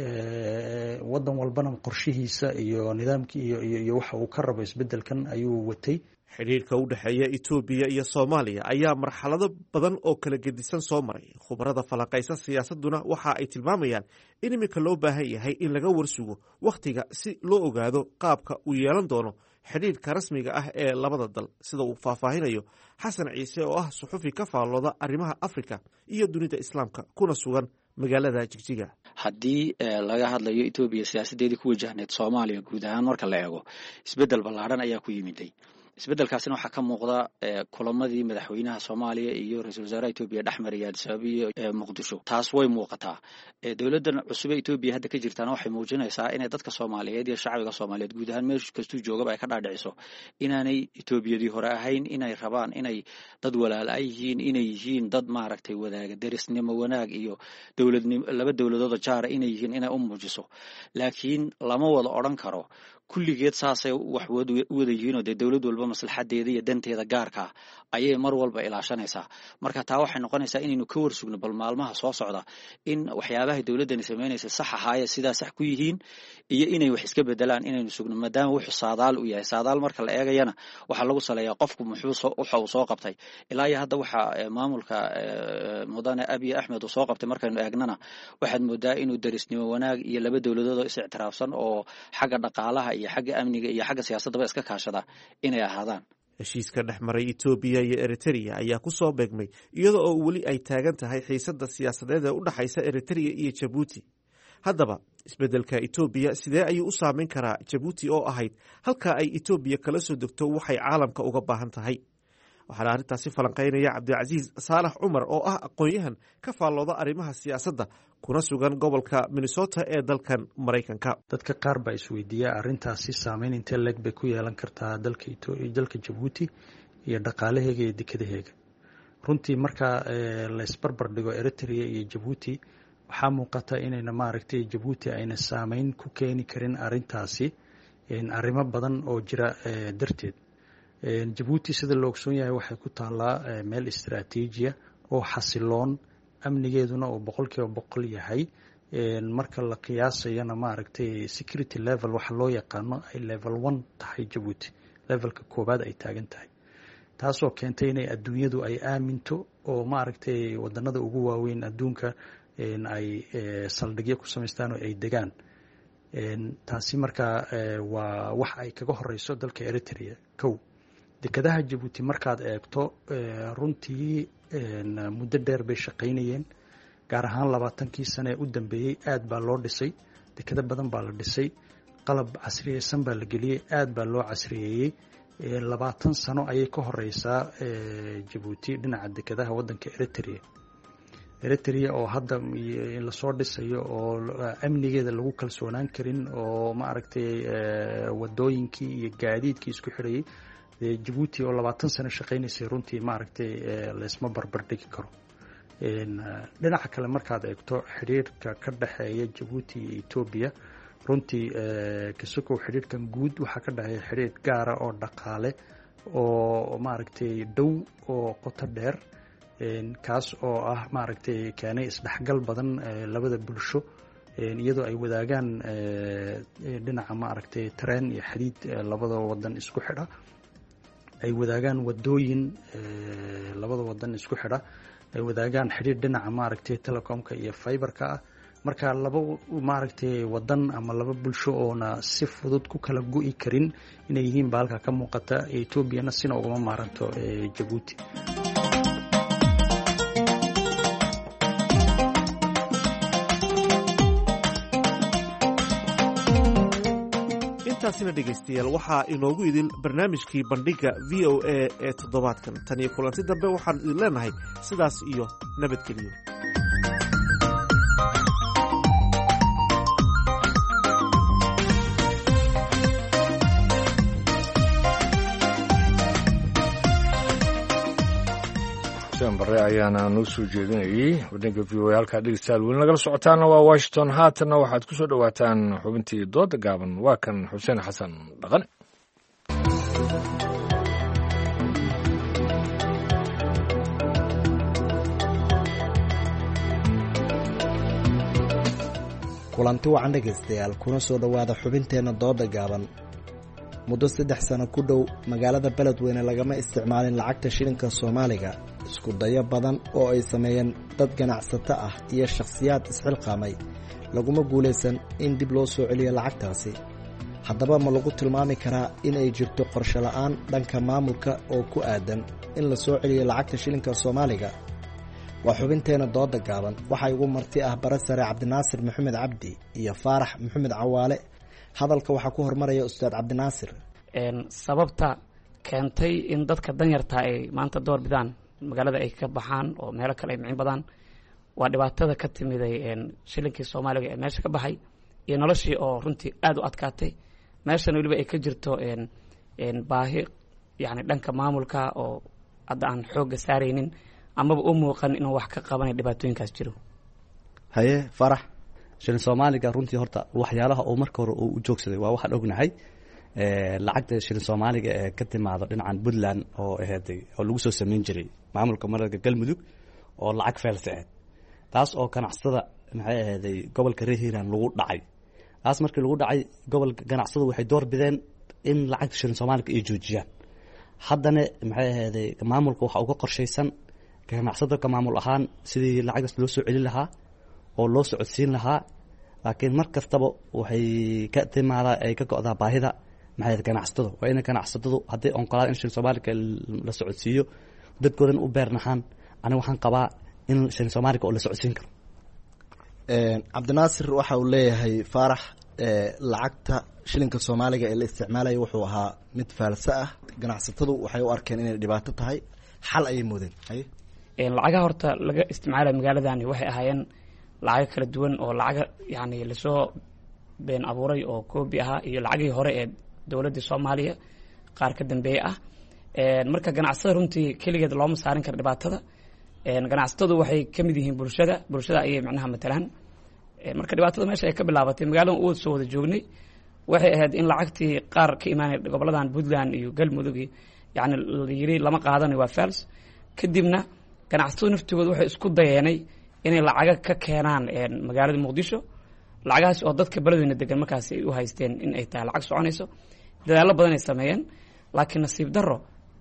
wadan walbana qorshihiisa iyo nidaamkii iyo iyo waxa uu ka rabo isbedelkan ayuu watay. xiriirka u dhexeeya Itoobiya iyo Soomaaliya ayaa marxalado badan oo kala gedisan soo maray. khubarada falaqaysa siyaasaduna waxa ay tilmaamayaan in iminka loo baahan yahay in laga warsugo wakhtiga si loo ogaado qaabka uu yeelan doono xiriirka rasmiga ah ee labada dal sida uu faahfaahinayo Xasan Ciise oo ah suxufi ka faallooda arrimaha Afrika iyo dunida Islaamka kuna sugan magaalada Jigjiga. haddii laga hadlayo Itoobiya siyaasadeedii ku wajahneed Soomaaliya guud ahaan marka la eego isbedel ballaaran ayaa ku yimiday. isbedelkaasina waxaa ka muuqda kulamadii madaxweynaha Soomaaliya iyo ra'iisul wasaaraha Itoobiya dhexmaraya Addis Ababa iyo Muqdisho. taas way muuqataa. dawladdan cusub ee Itoobiya hadda ka jirtana waxay muujinaysaa inay dadka Soomaaliyeed iyo shacbiga Soomaaliyeed guud ahaan meel kastuu joogaba ay ka dhaadhiciso inaanay Itoobiyadii hore ahayn, inay rabaan inay dad walaal ay yihiin, inay yihiin dad maaragtay wadaaga derisnimo wanaag iyo dawladnimo laba dawladood jaar inay yihiin inay u muujiso. laakiin lama wada oran karo kulligeed saasay wax wada yihiin oo dee dawlad walba maslaxadeeda iyo danteeda gaarka ayay mar walba ilaashanaysaa. marka taa waxay noqonaysaa inaynu ka warsugno bal maalmaha soo socda in waxyaabaha dawladani sameynaysa sax ahaayeen sidaa sax ku yihiin iyo inay wax iska bedelaan inaynu sugno maadaama wuxuu saadaal u yahay. saadaal marka la eegayana waxaa lagu saleeyaa qofku muxuu waxa uu soo qabtay. ilaa iyo hadda waxaa maamulka mudane Abiy Ahmed uu soo qabtay markaynu eegnana waxaad moodaa inuu derisnimo wanaag iyo laba dawladood oo is ictiraafsan oo xagga dhaqaalaha iyo xagga amniga iyo xagga siyaasadda iska kaashada inay ahaadaan. heshiiska dhex maray Itoobiya iyo Eritrea ayaa ku soo beegmay iyada oo weli ay taagan tahay xiisadda siyaasadeed ee u dhaxaysa Eritrea iyo Djibouti. haddaba isbedelka Itoobiya sidee ayuu u saameyn karaa Djibouti oo ahayd halka ay Itoobiya kala soo degto waxay caalamka uga baahan tahay? waxaana arrintaasi falanqaynaya cabdilcasiis saalax cumar oo ah aqoon-yahan ka faallooda arrimaha siyaasadda kuna sugan gobolka minnesota ee dalkan maraykanka. dadka qaar baa isweydiiya arrintaasi saameyn intee leeg bay ku yeelan kartaa dalka dalka jabuuti iyo dhaqaalaheega iyo dekadaheega. runtii marka laysbarbar dhigo eritrea iyo jabuuti waxaa muuqata inayna maaragtay jabuuti ayna saameyn ku keeni karin arrintaasi arrimo badan oo jira darteed. jabuuti sida la ogsoon yahay waxay ku taallaa meel istaraatiijiya oo xasiloon, amnigeeduna uu boqol kiiba boqol yahay. marka la qiyaasayana maaragtay security level waxa loo yaqaano ay level one tahay jabuuti, levelka koobaad ay taagan tahay, taasoo keentay inay adduunyadu ay aaminto oo maaragtay wadanada ugu waaweyn adduunka ay saldhigyo ku samaystaan oo ay degaan. taasi markaa waa wax ay kaga horeyso dalka eritrea. kow, dekadaha jabuuti markaad eegto runtii muddo dheer bay shaqaynayeen, gaar ahaan labaatankii sane ee u dambeeyey aad baa loo dhisay, dekado badan baa la dhisay, qalab casriyeysan baa la geliyey, aad baa loo casriyeeyey. labaatan sano ayay ka horeysaa jabuuti dhinaca dekadaha wadanka eritrea. eritrea oo hadda lasoo dhisayo oo amnigeeda lagu kalsoonaan karin oo maaragtay wadooyinkii iyo gaadiidkii isku xidhayay. jabuuti oo labaatan sano shaqaynaysay runtii maaragtay laysma barbar dhigi karo. dhinaca kale markaad eegto xidhiirka ka dhexeeya jabuuti iyo etoobiya, runtii kasokow xidhiirkan guud waxaa ka dhexeeya xidhiir gaara oo dhaqaale oo maaragtay dhow oo qoto dheer, kaas oo ah maaragtay keenay isdhexgal badan labada bulsho, iyadoo ay wadaagaan dhinaca maaragtay tareen iyo xadiid labada wadan isku xidha, ay wadaagaan wadooyin labada wadan isku xidha, ay wadaagaan xidhiir dhinaca maaragtay telecomka iyo fiberka ah. marka laba maaragtay wadan ama laba bulsho oona si fudud ku kala go'i karin inay yihiin baa halkaa ka muuqata. etoobiyana sina ugama maaranto jabuuti. intaasina dhegaystayaal waxaa inoogu idin barnaamijkii bandhiga v o a ee toddobaadkan. tan iyo kulanti dambe waxaan idin leenahay sidaas iyo nabadgelyo. bare ayaana noo soo jeedinayey waddanka v o a. halkaa dhegeystayaal weli nagala socotaana waa washington. haatanna waxaad ku soo dhowaataan xubintii dooda gaaban. waa kan xuseen xasan dhaqane. kulanti wacan dhegaystayaal, kuna soo dhowaada xubinteenna dooda gaaban. muddo saddex sano ku dhow magaalada beledweyne lagama isticmaalin lacagta shilinka soomaaliga. isku dayo badan oo ay sameeyeen dad ganacsato ah iyo shakhsiyaad isxilqaamay laguma guulaysan in dib loo soo celiyo lacagtaasi. haddaba ma lagu tilmaami karaa in ay jirto qorshe la'aan dhanka maamulka oo ku aadan in la soo celiyo lacagta shilinka soomaaliga? waa xubinteenna dooda gaaban. waxaa igu marti ah bare sare cabdinaasir maxamed cabdi iyo faarax maxamed cawaale. hadalka waxaa ku hormaraya ustaad cabdinaasir. sababta keentay in dadka danyarta ay maanta door bidaan magaalada ay ka baxaan oo meelo kale ay micin badaan waa dhibaatada ka timiday shilinkii soomaaliga ee meesha ka baxay iyo noloshii oo runtii aada u adkaatay. meeshan weliba ay ka jirto baahi yani dhanka maamulka oo hadda aan xoogga saaraynin amaba u muuqan inuu wax ka qabanay dhibaatooyinkaas jiro. haye farax, shilin soomaaliga runtii horta waxyaalaha uu marka hore uu u joogsaday waa waxaan ognahay. lacagta shilin soomaaliga ee ka timaado dhinacan puntland oo aheeday oo lagu soo samayn jiray maamulka mararka galmudug oo lacag feelse aheyd, taas oo ganacsada maxay aheeday gobolka reer hiiraan lagu dhacay. taas markii lagu dhacay gobolka ganacsadu waxay door bideen in lacagta shilin soomaaliga ay joojiyaan. haddana maxay aheeday maamulka waxa uga qorshaysan ganacsada ka maamul ahaan sidii lacagaas loo soo celin lahaa oo loo socodsiin lahaa. laakiin mar kastaba waxay ka timaadaa ay ka go'daa baahida maxay ganacsatada. waa in ganacsatadu hadday onkolaad in shilin soomaaliga la socodsiiyo dadkoodan u beernahaan, aniga waxaan qabaa in shilin soomaaliga oo la socodsiin karo. cabdinaasir waxa uu leeyahay faarax lacagta shilinka soomaaliga ee la isticmaalaya wuxuu ahaa mid faalso ah, ganacsatadu waxay u arkeen inay dhibaato tahay, xal ayay moodeen. lacagaha horta laga isticmaalaya magaaladani waxay ahaayeen lacago kala duwan oo lacaga yani lasoo been abuuray oo koobi ahaa iyo lacagihii hore ee dowladda soomaaliya qaar ka dambeeye ah. marka ganacsatada runtii keligeed looma saarin kara dhibaatada. ganacsatadu waxay ka mid yihiin bulshada bulshada ayay macnaha matalaan. marka dhibaatada meesha ay ka bilaabatay magaaladan u soo wada joognay waxay ahayd in lacagtii qaar ka imaanay goboladan Puntland iyo Galmudug yani la yiri lama qaadanayo waa fals. kadibna ganacsatadu naftooda waxay isku dayeenay inay lacaga ka keenaan magaalada Muqdisho, lacagahaas oo dadka beledweyne degan markaas ay u haysteen in ay tahay lacag soconayso. dadaalo badan ay sameeyeen laakiin nasiib darro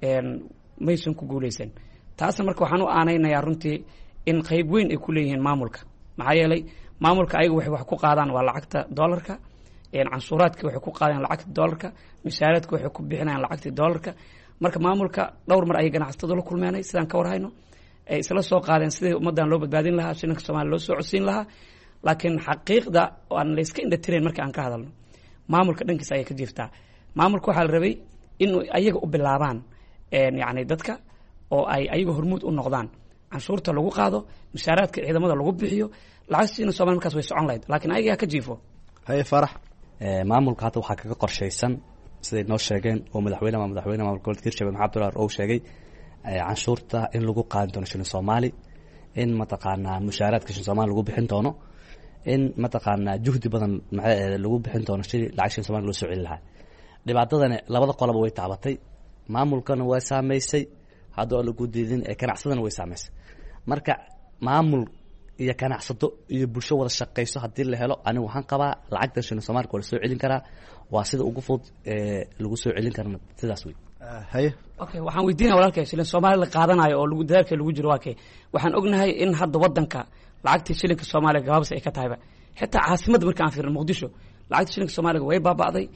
maysan ku guuleysan. taasna marka waxaan u aanaynayaa runtii in qayb weyn ay ku leeyihiin maamulka. maxaa yeelay maamulka ayaga waxay wax ku qaadaan waa lacagta doolarka, canshuuraadka waxay ku qaadaan lacagta doolarka, mishaaraadka waxay ku bixinayaan lacagta doolarka. marka maamulka dhowr mar ayay ganacsatadu la kulmeenay sidaan ka warhayno, ay isla soo qaadeen sidii ummadan loo badbaadin lahaa, shilinka Soomaaliya loo soo codsiin lahaa. laakiin xaqiiqda aan la iska indhatireen marka aan ka hadalno maamulka dhankiisa ayay ka jirtaa. maamulka waxaa la rabay in ayaga u bilaabaan yani dadka oo ay ayaga hormuud u noqdaan, canshuurta lagu qaado, mishaaraadka ciidamada lagu bixiyo, lacagtiina Soomaaliya markaas way socon lahayd. laakiin ayaga ka jiifo. haye Farax, maamulka hadda waxaa kaga qorshaysan siday noo sheegeen oo madaxweynaha madaxweynaha maamulka gobolka Hirshabelle Maxamed Abdullahi oo sheegay canshuurta in lagu qaadan doono shilin Soomaali, in mataqaanaa mushaaraadka shilin Soomaali lagu bixin doono, in mataqaanaa juhdi badan maxay lagu bixin doono shilin lacag shilin Soomaali loo soo celin lahaa. dhibaatadana labada qolaba way taabatay, maamulkana way saameysay, hadda oo lagu diidin ee ganacsadana way saameysay. marka maamul iyo ganacsato iyo bulsho wada shaqeyso haddii la helo, anigu waxaan qabaa lacagta shilin Soomaali waa la soo celin karaa, waa sida ugu fudud ee lagu soo celin karana sidaas wey. haye okay, waxaan weydiinaya walaalkay shilin Soomaali la qaadanayo oo lagu dadaalka lagu jiro waa kee. waxaan ognahay in hadda wadanka lacagtii shilinka Soomaaliga gabaabsi ay ka tahayba, xitaa caasimadda marka aan fiirno Muqdisho lacagta shilinka Soomaaliga way baaba'day.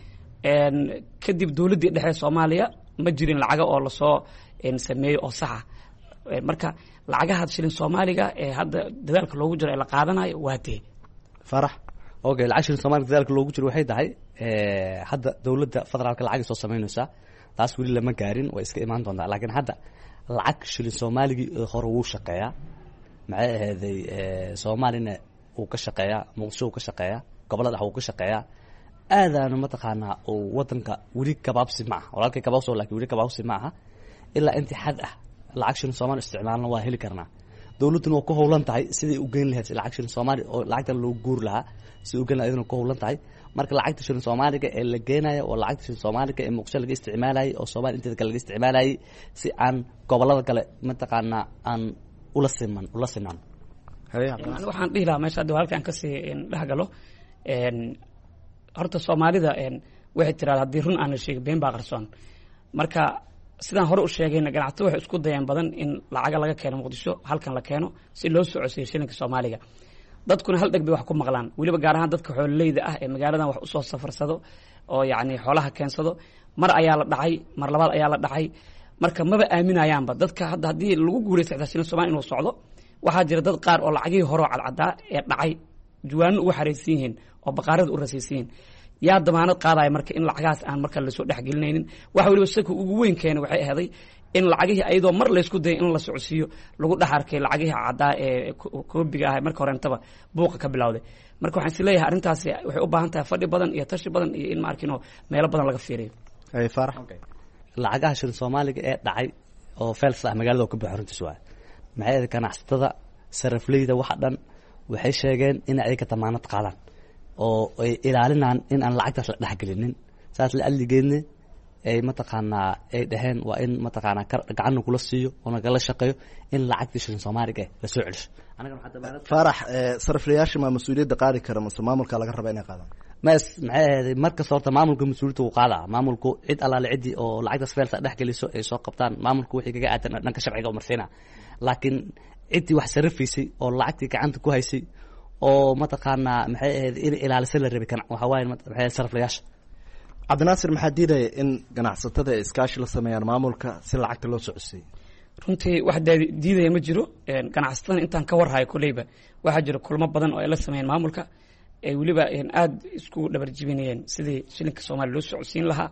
kadib dowladdii dhexe Soomaaliya ma jirin lacaga oo la soo sameeyo oo sax ah. marka lacagaha shilin Soomaaliga ee hadda dadaalka loogu jiro ee la qaadanayo waa tee. Farax, okay, lacag shilin Soomaaliga dadaalka loogu jiro waxay tahay hadda dowladda federaalka lacag soo sameynaysa, taas weli lama gaarin, way iska imaan doontaa. laakiin hadda lacag shilin Soomaaliga hore wuu shaqeeyaa, maxay ahaydey Soomaalina uu ka shaqeeyaa, Muqdisho uu ka shaqeeyaa, gobolada dhexe uu ka shaqeeyaa. aadaana mataqaanaa oo wadanka weli kabaabsi ma aha, walaalkay kabaabsi laakiin weli kabaabsi ma aha. ilaa intii xad ah lacag shilin Soomaali isticmaalna waa heli karnaa. dowladuna waa ku howlan tahay sidii u geyn lahayd lacag shilin Soomaali oo lacagta loo guur lahaa, si u geyn lahayd ku howlan tahay. marka lacagta shilin Soomaaliga ee la geenayo oo lacagta shilin Soomaaliga ee Muqdisho laga isticmaalayay oo Soomaali inteeda kale laga isticmaalayay, si aan gobolada kale mataqaanaa aan ula siman ula sinaan. haye waxaan dhihi lahaa meesha hadda halkaan ka sii dhexgalo, horta Soomaalida waxay tiraahdaa haddii run aan la sheegin been baa qarsoon. marka sidaan hore u sheegayna ganacsato waxay isku dayeen badan in lacaga laga keeno Muqdisho halkan la keeno si loo soo codsiyo shilinka Soomaaliga. dadkuna hal dheg bay wax ku maqlaan, weliba gaar ahaan dadka xoololeyda ah ee magaaladan wax usoo safarsado oo yacni xoolaha keensado. mar ayaa la dhacay, mar labaad ayaa la dhacay. marka maba aaminayaanba dadka hadda haddii lagu guulaysto xitaa shilin Soomaali inuu socdo. waxaa jira dad qaar oo lacagihii hore oo cadcadaa ee dhacay juwaano ugu xareysan yihiin oo baqaarada u rasaysan yihiin. yaa damaanad qaadaya marka in lacagaas aan marka lasoo dhexgelinaynin. waxa weliba saka ugu weyn keena waxay ahaday in lacagihii ayadoo mar laysku dayay in la socodsiiyo lagu dhex arkay lacagihii caddaa ee koobiga ah marka horeentaba buuqa ka bilowday. marka waxaan is leeyahay arrintaasi waxay u baahan tahay fadhi badan iyo tashi badan iyo in ma arkino meelo badan laga fiiriyo. ay Farax, lacagaha shilin Soomaaliga ee dhacay oo fels ah magaalada ka buuxa runtiis waa maxay ganacsatada sarifleyda waxa dhan waxay sheegeen in ay ka damaanad qaadaan oo ay ilaalinaan in aan lacagtaas la dhexgelinin. saas la aligeedna ay mataqaanaa ay dhaheen waa in mataqaanaa gacan kula siiyo oo nagala shaqeeyo in lacagta shilin Soomaaliga la soo celiso. anaga waxa damaanad Farax, sariflayaasha ma mas'uuliyadda qaadi kara mise maamulka laga raba inay qaadaan? mas maxay ahayd marka sababta maamulka mas'uuliyadda uu qaadaa, maamulku cid allaale cidii oo lacagtaas feelta dhexgeliso ay soo qabtaan, maamulku wixii kaga aadan dhanka sharciga u marsiina. laakiin cidii wax sarifaysay oo lacagtii gacanta ku haysay oo mataqaanaa maxay ahayd in ilaalisan la rabay kan waxa waaye maxay sariflayaasha. Cabdinaasir, maxaa diidaya in ganacsatada ay iskaashi la sameeyaan maamulka si lacagta loo socodsiiyo? runtii wax diidaya ma jiro. ganacsatada intaan ka warhayo kuleyba waxaa jira kulmo badan oo ay la sameeyeen maamulka. ay weliba aada isku dhabar jibinayeen sidii shilinka soomaaliya loo socodsiin lahaa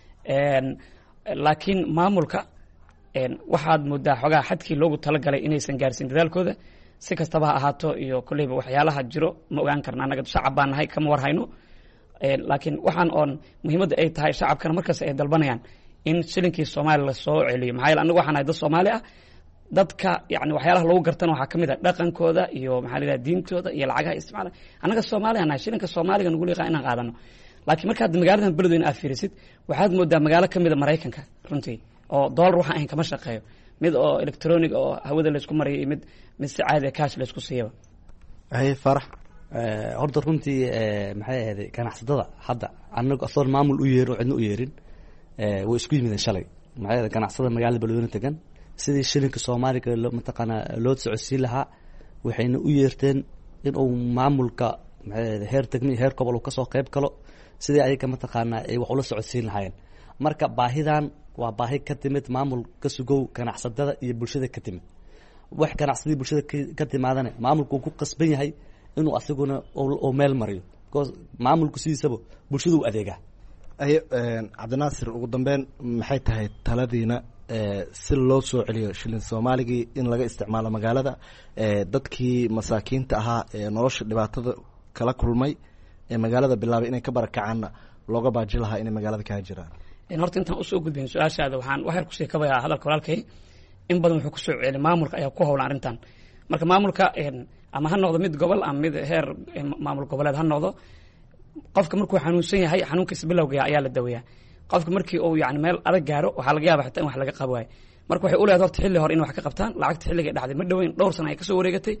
laakiin maamulka waxaad moodaa xogaa xadkii loogu talagalay inaysan gaarsiin dadaalkooda si kastaba ha ahaato iyo kolleyba waxyaalaha jiro ma ogaan karna annaga shacab baan nahay kama war hayno laakiin waxaan oon muhiimadda ay tahay shacabkana markaas ay dalbanayaan in shilinkii soomaaliya lasoo celiyo maxaa yeele annagu waxaan nahay dad soomaali ah dadka yani waxyaalaha lagu gartana waxaa ka mid a dhaqankooda iyo maxaa la yidhaha diintooda iyo lacagaha isticmaala annaga soomaaliya nahay shilinka soomaaliga nagu liqaa inaan qaadano laakiin markaad magaaladan beledweyne aad fiirisid waxaad moodaa magaalo ka mid a maraykanka runtii oo dollar waxaan ahayn kama shaqeeyo mid oo electronic oo hawada laysku mariyo iyo mid mid si caadi cash laysku siiyaba haye farax horta runtii maxay ahayd ganacsatada hadda anagu asoon maamul u yeerin oo cidna u yeerin way isku yimideen shalay maxay ahayd ganacsatada magaalada beledweyne tegan sidii shilinka soomaaliga mataqaanaa loo socodsiin lahaa waxayna u yeerteen in uu maamulka maxay ahayd heer degmi heer gobol uu kasoo qayb galo sidii ayaga mataqaanaa ay wax ula socodsiin lahaayeen marka baahidan waa baahi ka timid maamul ka sugow ganacsatada iyo bulshada ka timid wax ganacsadii bulshada ka timaadana maamulku ku qasban yahay inuu asiguna oo meel mariyo because maamulku sidiisaba bulshada u adeegaa ayo cabdinaasir ugu dambeyn maxay tahay taladiina si loo soo celiyo shilin soomaaligii in laga isticmaalo magaalada dadkii masaakiinta ahaa ee nolosha dhibaatada kala kulmay ee magaalada bilaabay inay ka barakacaanna looga baaji lahaa inay magaalada kaga jiraan horta intaan usoo gudbayn su-aashaada waxaan waxyar kusii kabayaa hadalka walaalkay in badan wuxuu kusoo celi maamulka ayaa ku howlan arrintan marka maamulka ama ha noqdo mid gobol ama mid heer maamul goboleed ha noqdo qofka markuu xanuunsan yahay xanuunkiisa bilowga ayaa la daweeyaa qofka markii uu yani meel adag gaaro waxaa laga yaaba xitaa in wax laga qabo waayo marka waxay u leedahay horta xilli hore in wax ka qabtaan lacagta xilliga dhacday ma dhoweyn dhowr sana ay kasoo wareegatay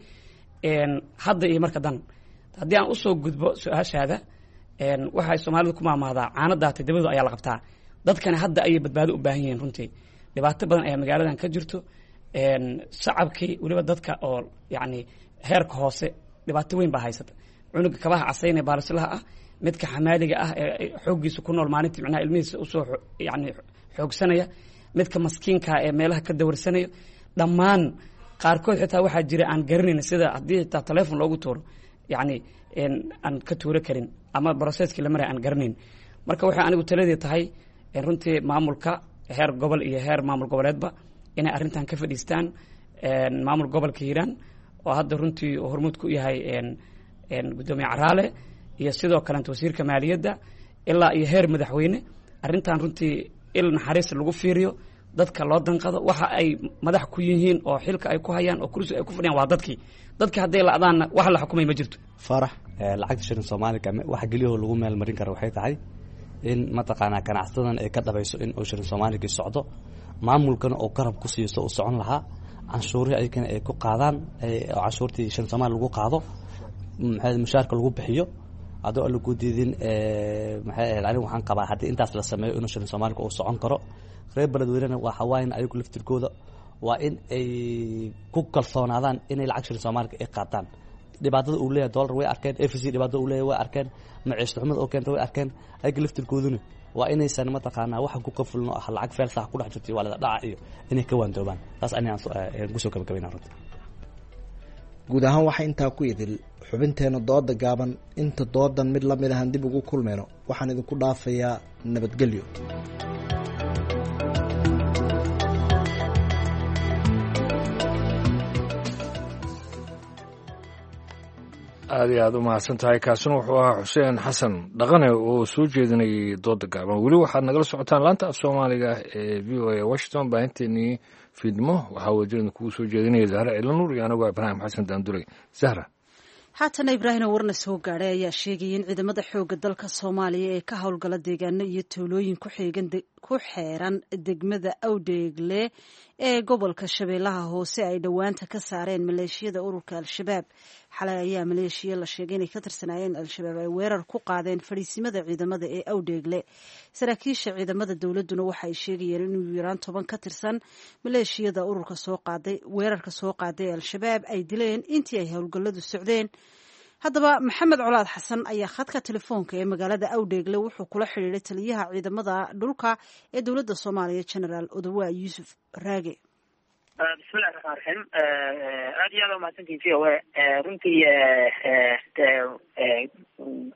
hadda iyo marka dan haddii aan usoo gudbo su-aashaada waxay soomaalidu ku maamahdaa caanadaata dabadu ayaa la qabtaa dadkani hadda ayay badbaado u baahan yihiin runtii dhibaato badan ayaa magaaladan ka jirto shacabkii weliba dadka oo yani heerka hoose dhibaato weyn baa haysata cunuga kabaha casayn ee baalislaha ah midka xamaaliga ah ee xooggiisa ku nool maalintii micnaha ilmihiisa usoo yani xoogsanaya midka maskiinka ee meelaha ka dawarsanaya dhammaan qaarkood xitaa waxaa jira aan garanayn sida haddii xitaa teleefon loogu tuuro yani aan ka tuuro karin ama brocesskii la maraya aan garanayn marka waxay anigu taladii tahay runtii maamulka heer gobol iyo heer maamul goboleedba inay arrintan ka fadhiistaan maamul gobolka hiiraan oo hadda runtii hormuud ku yahay guddoomiye caraale iyo sidoo kalenta wasiirka maaliyadda ilaa iyo heer madaxweyne arrintan runtii il naxariis lagu fiiriyo dadka loo danqado waxa ay madax ku yihiin oo xilka ay ku hayaan oo kursi ay ku fadhiyaan waa dadkii dadkii hadday la-daanna wax la xukumay ma jirto farax lacagta shilin soomaaliga waxa geliyahoo lagu meel marin kara waxay tahay in mataqaanaa ganacsadan ay ka dhabayso in uu shilin soomaaligii socdo maamulkana oo garab ku siiso uu socon lahaa canshuurihii ayagana ay ku qaadaan oo canshuurtii shilin soomaali lagu qaado maxay mushaarka lagu bixiyo adoo aan lagu diidin maxay ahayd anigu waxaan qabaa haddii intaas la sameeyo inuu shilin soomaaliga uu socon karo reer beledweynena waa hawaayan ayagu laftirkooda waa in ay ku kalsoonaadaan inay lacag shilin soomaaliga ay qaataan dhibaatada uu leeyahay dollar way arkeen f c dhibaatada uu leeyahay way arkeen maciishta xumada oo keenta way arkeen ayaga laftirkooduna waa inaysan mataqaanaa waxa ku qafulno ah lacag feelsaha ku dhex jirtay waa lada dhaca iyo inay ka waandoobaan taas anigaan kusoo gabagabayna runta guud ahaan waxaa intaa ku idil xubinteena dooda gaaban inta doodan mid lamid ahaan dib ugu kulmayno waxaan idinku dhaafayaa nabadgelyo aada iyo aada u mahadsan tahay kaasina wuxuu ahaa xuseen xasan dhaqane oo soo jeedinayay dooda gaaban weli waxaad nagala socotaan laanta af soomaaliga ee v o a washington baahinteenii fiidmo waxaa wajirada kugu soo jeedinaya zahra cilanuur iyo anagoo ibraahim xasan daanduley zahra haatana ibraahimo warna soo gaadhay ayaa sheegaya in ciidamada xooga dalka soomaaliya ee ka howlgala deegaano iyo tuulooyin ku xeeran degmada awdheegle ee gobolka shabeellaha hoose ay dhowaanta ka saareen maleeshiyada ururka al-shabaab xalay ayaa maleeshiya la sheegay inay ka tirsanaayeen al-shabaab ay weerar ku qaadeen fadhiisimada ciidamada ee awdheegle saraakiisha ciidamada dowladuna waxa ay sheegayeen inuu yaraan toban ka tirsan maleeshiyada ururka soo qaaday weerarka soo qaaday al-shabaab ay dileen intii ay howlgalladu socdeen haddaba maxamed colaad xasan ayaa khadka telefoonka ee magaalada awdheegle wuxuu kula xidhiiray taliyaha ciidamada dhulka ee dowladda soomaaliya genaraal odawa yuusuf raage bismillahi raxmaan raxiim aada iyo aada umahadsantihin v o a runtii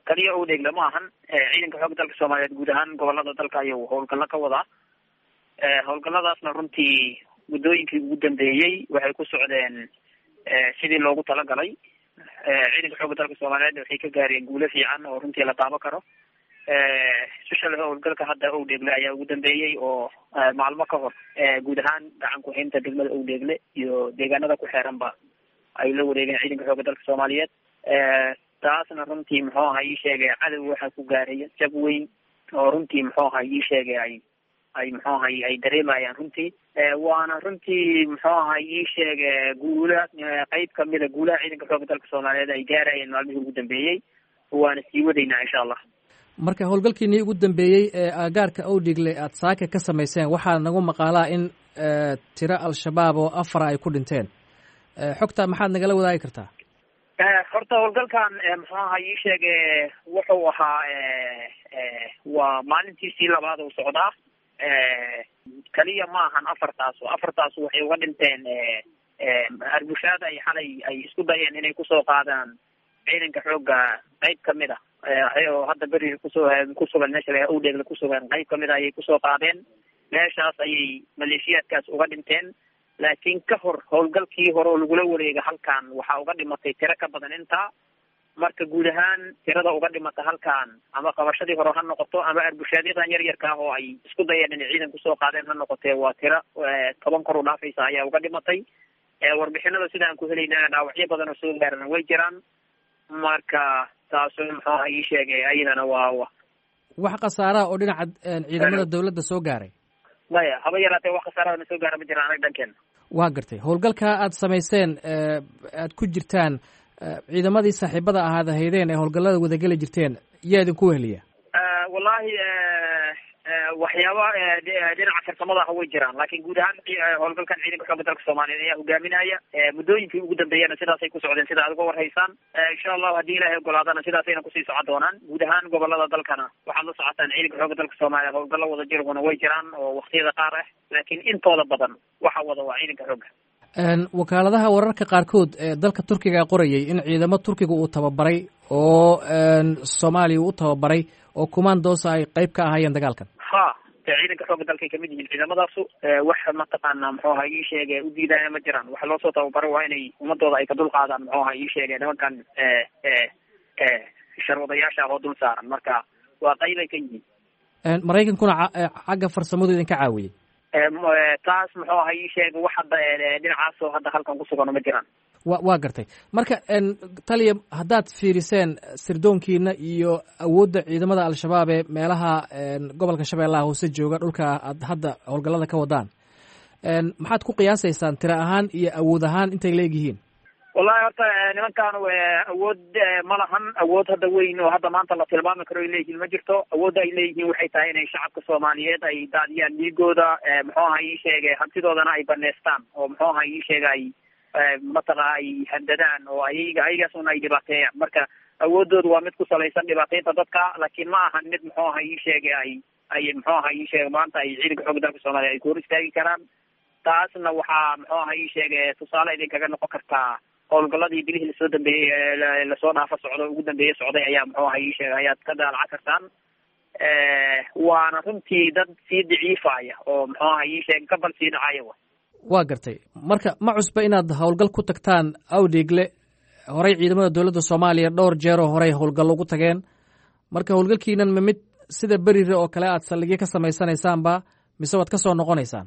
kaliya u dheegla ma ahan ciidanka xoogga dalka soomaaliyeed guud ahaan gobolada dalka ayuu howlgalla ka wadaa howlgalladaasna runtii guddooyinkii ugu dambeeyey waxay ku socdeen sidii loogu talagalay ciidanka xoogga dalka soomaaliyeed waxay ka gaareen guulo fiican oo runtii la taabo karo especially howlgalka hadda owdheegle ayaa ugu dambeeyey oo maalmo ka hor guud ahaan gacan ku-haynta degmada owdheegle iyo deegaanada ku xeeranba ay la wareegeen ciidanka xoogga dalka soomaaliyeed taasna runtii muxuu aha ii sheegay cadow waxaa ku gaaraya jab weyn oo runtii muxuu aha ii sheegay ay ay muxuu aha ay dareemayaan runtii waana runtii muxuu aha ii sheegay guula qeyb kamida guulaha ciidanka xoogga dalka soomaaliyeed ay gaarayeen maalmihii ugu dambeeyey waana sii wadaynaa insha allah. marka howlgalkiinii ugu dambeeyey ee aagaarka owdheegle aada saaka ka samayseen waxaa nagu maqaalaa in tiro al-shabaab oo afara ay ku dhinteen xogta maxaad nagala wadaagi kartaa? horta howlgalkan muxuu aha ii sheege wuxuu ahaa waa maalintiisii labaad uu socdaa kaliya ma ahan afartaas afartaas waxay uga dhinteen arbushaada ay xalay ay isku dayeen inay kusoo qaadaan ciidanka xoogga qeyb kamid ah oo hadda beri kusoo kusugan meesha la owdheegle kusugan qeyb kamid a ayay kusoo qaadeen meeshaas ayay maleeshiyaadkaas uga dhinteen laakiin ka hor howlgalkii hore oo lagula wareega halkan waxaa uga dhimatay tiro ka badan intaa marka guud ahaan tirada uga dhimata halkan ama qabashadii hore ha noqoto ama arbushaadyadan yar yarka ah oo ay isku dayeen inay ciidan kusoo qaadeen ha noqotee waa tiro toban kor u dhaafaysa ayaa uga dhimatay warbixinada sida aan ku helayna dhaawacyo badan oo soo gaarana way jiraan marka taasu muxuu aha ii sheegay ayadana waa wax khasaaraha oo dhinaca ciidamada dawladda soo gaaray maya haba yaraatee wax khasaarahana soo gaara ma jiraan anaga dhankeena. waa gartay howlgalka aada samayseen aada ku jirtaan ciidamadii saaxiibada ahaad haydeen ee howlgallada wadageli jirteen yaa idinku weheliya? wallahi waxyaaba dhinaca farsamada ah way jiraan laakiin guud ahaan howlgalkan ciidanka xoogga dalka soomaaliyeed ayaa hogaaminaya muddooyinkii ugu dambeeyana sidaasay ku socdeen sida aad uga warhaysaan insha allahu haddii ilaahay ogolaadana sidaasayna kusii socon doonaan guud ahaan gobolada dalkana waxaad la socotaan ciidanka xoogga dalka soomaaliyeed howlgallo wada jirguna way jiraan oo waktiyada qaar ah laakiin intooda badan waxa wada waa ciidanka xoogga. wakaaladaha wararka qaarkood ee dalka turkiga qorayay in ciidamo turkiga uu tababaray oo soomaaliya u tababaray oo kumaandoosa ay qeyb ka ahaayeen dagaalkan. ha dee ciidanka xoogga dalkay kamid yihiin ciidamadaasu wax mataqaana muxuu aha ii sheege u diidaya ma jiraan waxa loosoo tababaray waa inay ummadooda ay ka dul qaadaan muxuu aha ii sheege nimankan sharwadayaasha ah oo dul saaran marka waa qeybay ka yihiin. maraykankuna xagga farsamadu idinka caawiyey? taas muxuu aha ii sheega wax hadda dhinacaasoo hadda halkan kusugano ma jiraan. wa waa gartay marka taliya haddaad fiiriseen sirdoonkiina iyo awoodda ciidamada al-shabaab ee meelaha gobolka shabeellaha hoose jooga dhulka aad hadda howlgallada ka wadaan maxaad ku qiyaasaysaan tiro ahaan iyo awood ahaan intay leegyihiin? wallahi horta nimankan awood ma lahan awood hadda weyn oo hadda maanta la tilmaami karo ay leeyihiin ma jirto awoodda ay leeyihiin waxay tahay inay shacabka soomaaliyeed ay daadiyaan dhiigooda muxuu aha ii sheegay hantidoodana ay baneystaan oo muxuu aha ii sheega ay mataqa ay handadaan oo ayaga ayagaasuna ay dhibaateeyaan marka awoodooda waa mid ku salaysan dhibaateynta dadka laakiin ma ahan mid muxuu aha ii sheegay ay ay muxuu aha ii sheegay maanta ay ciidanka xoogga dalka soomaaliya ay ku hor istaagi karaan taasna waxaa muxuu aha ii sheegay tusaale idinkaga noqon kartaa howlgaladii bilihii lasoo dambeeyey lasoo dhaafa socdo ugu dambeeye socday ayaa muxuu aha ii sheegay ayaad ka daalaca kartaan waana runtii dad sii daciifaya oo muxuu aha ii sheegay gabal sii dhacaya wa. waa gartay marka ma cusba inaad howlgal ku tagtaan awdheegle horey ciidamada dowladda soomaaliya dhowr jeeroo horey howlgallo ugu tageen marka howlgalkiinan ma mid sida berire oo kale aad saldhigyo ka samaysanaysaanba mise waad ka soo noqonaysaan?